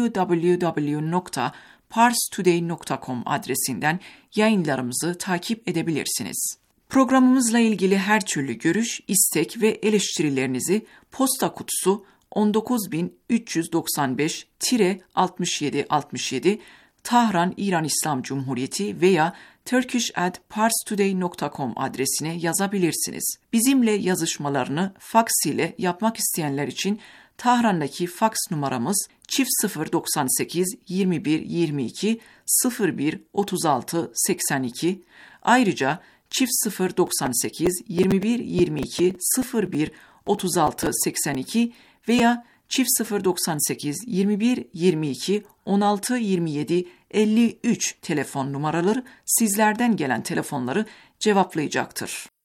www.parstoday.com adresinden yayınlarımızı takip edebilirsiniz. Programımızla ilgili her türlü görüş, istek ve eleştirilerinizi posta kutusu 19395-6767 Tahran, İran İslam Cumhuriyeti veya turkish@parstoday.com adresine yazabilirsiniz. Bizimle yazışmalarını faks ile yapmak isteyenler için Tahran'daki faks numaramız +098 21 22 01 36 82. Ayrıca +098 21 22 01 36 82 veya +098 21 22 16 27 53 telefon numaraları sizlerden gelen telefonları cevaplayacaktır.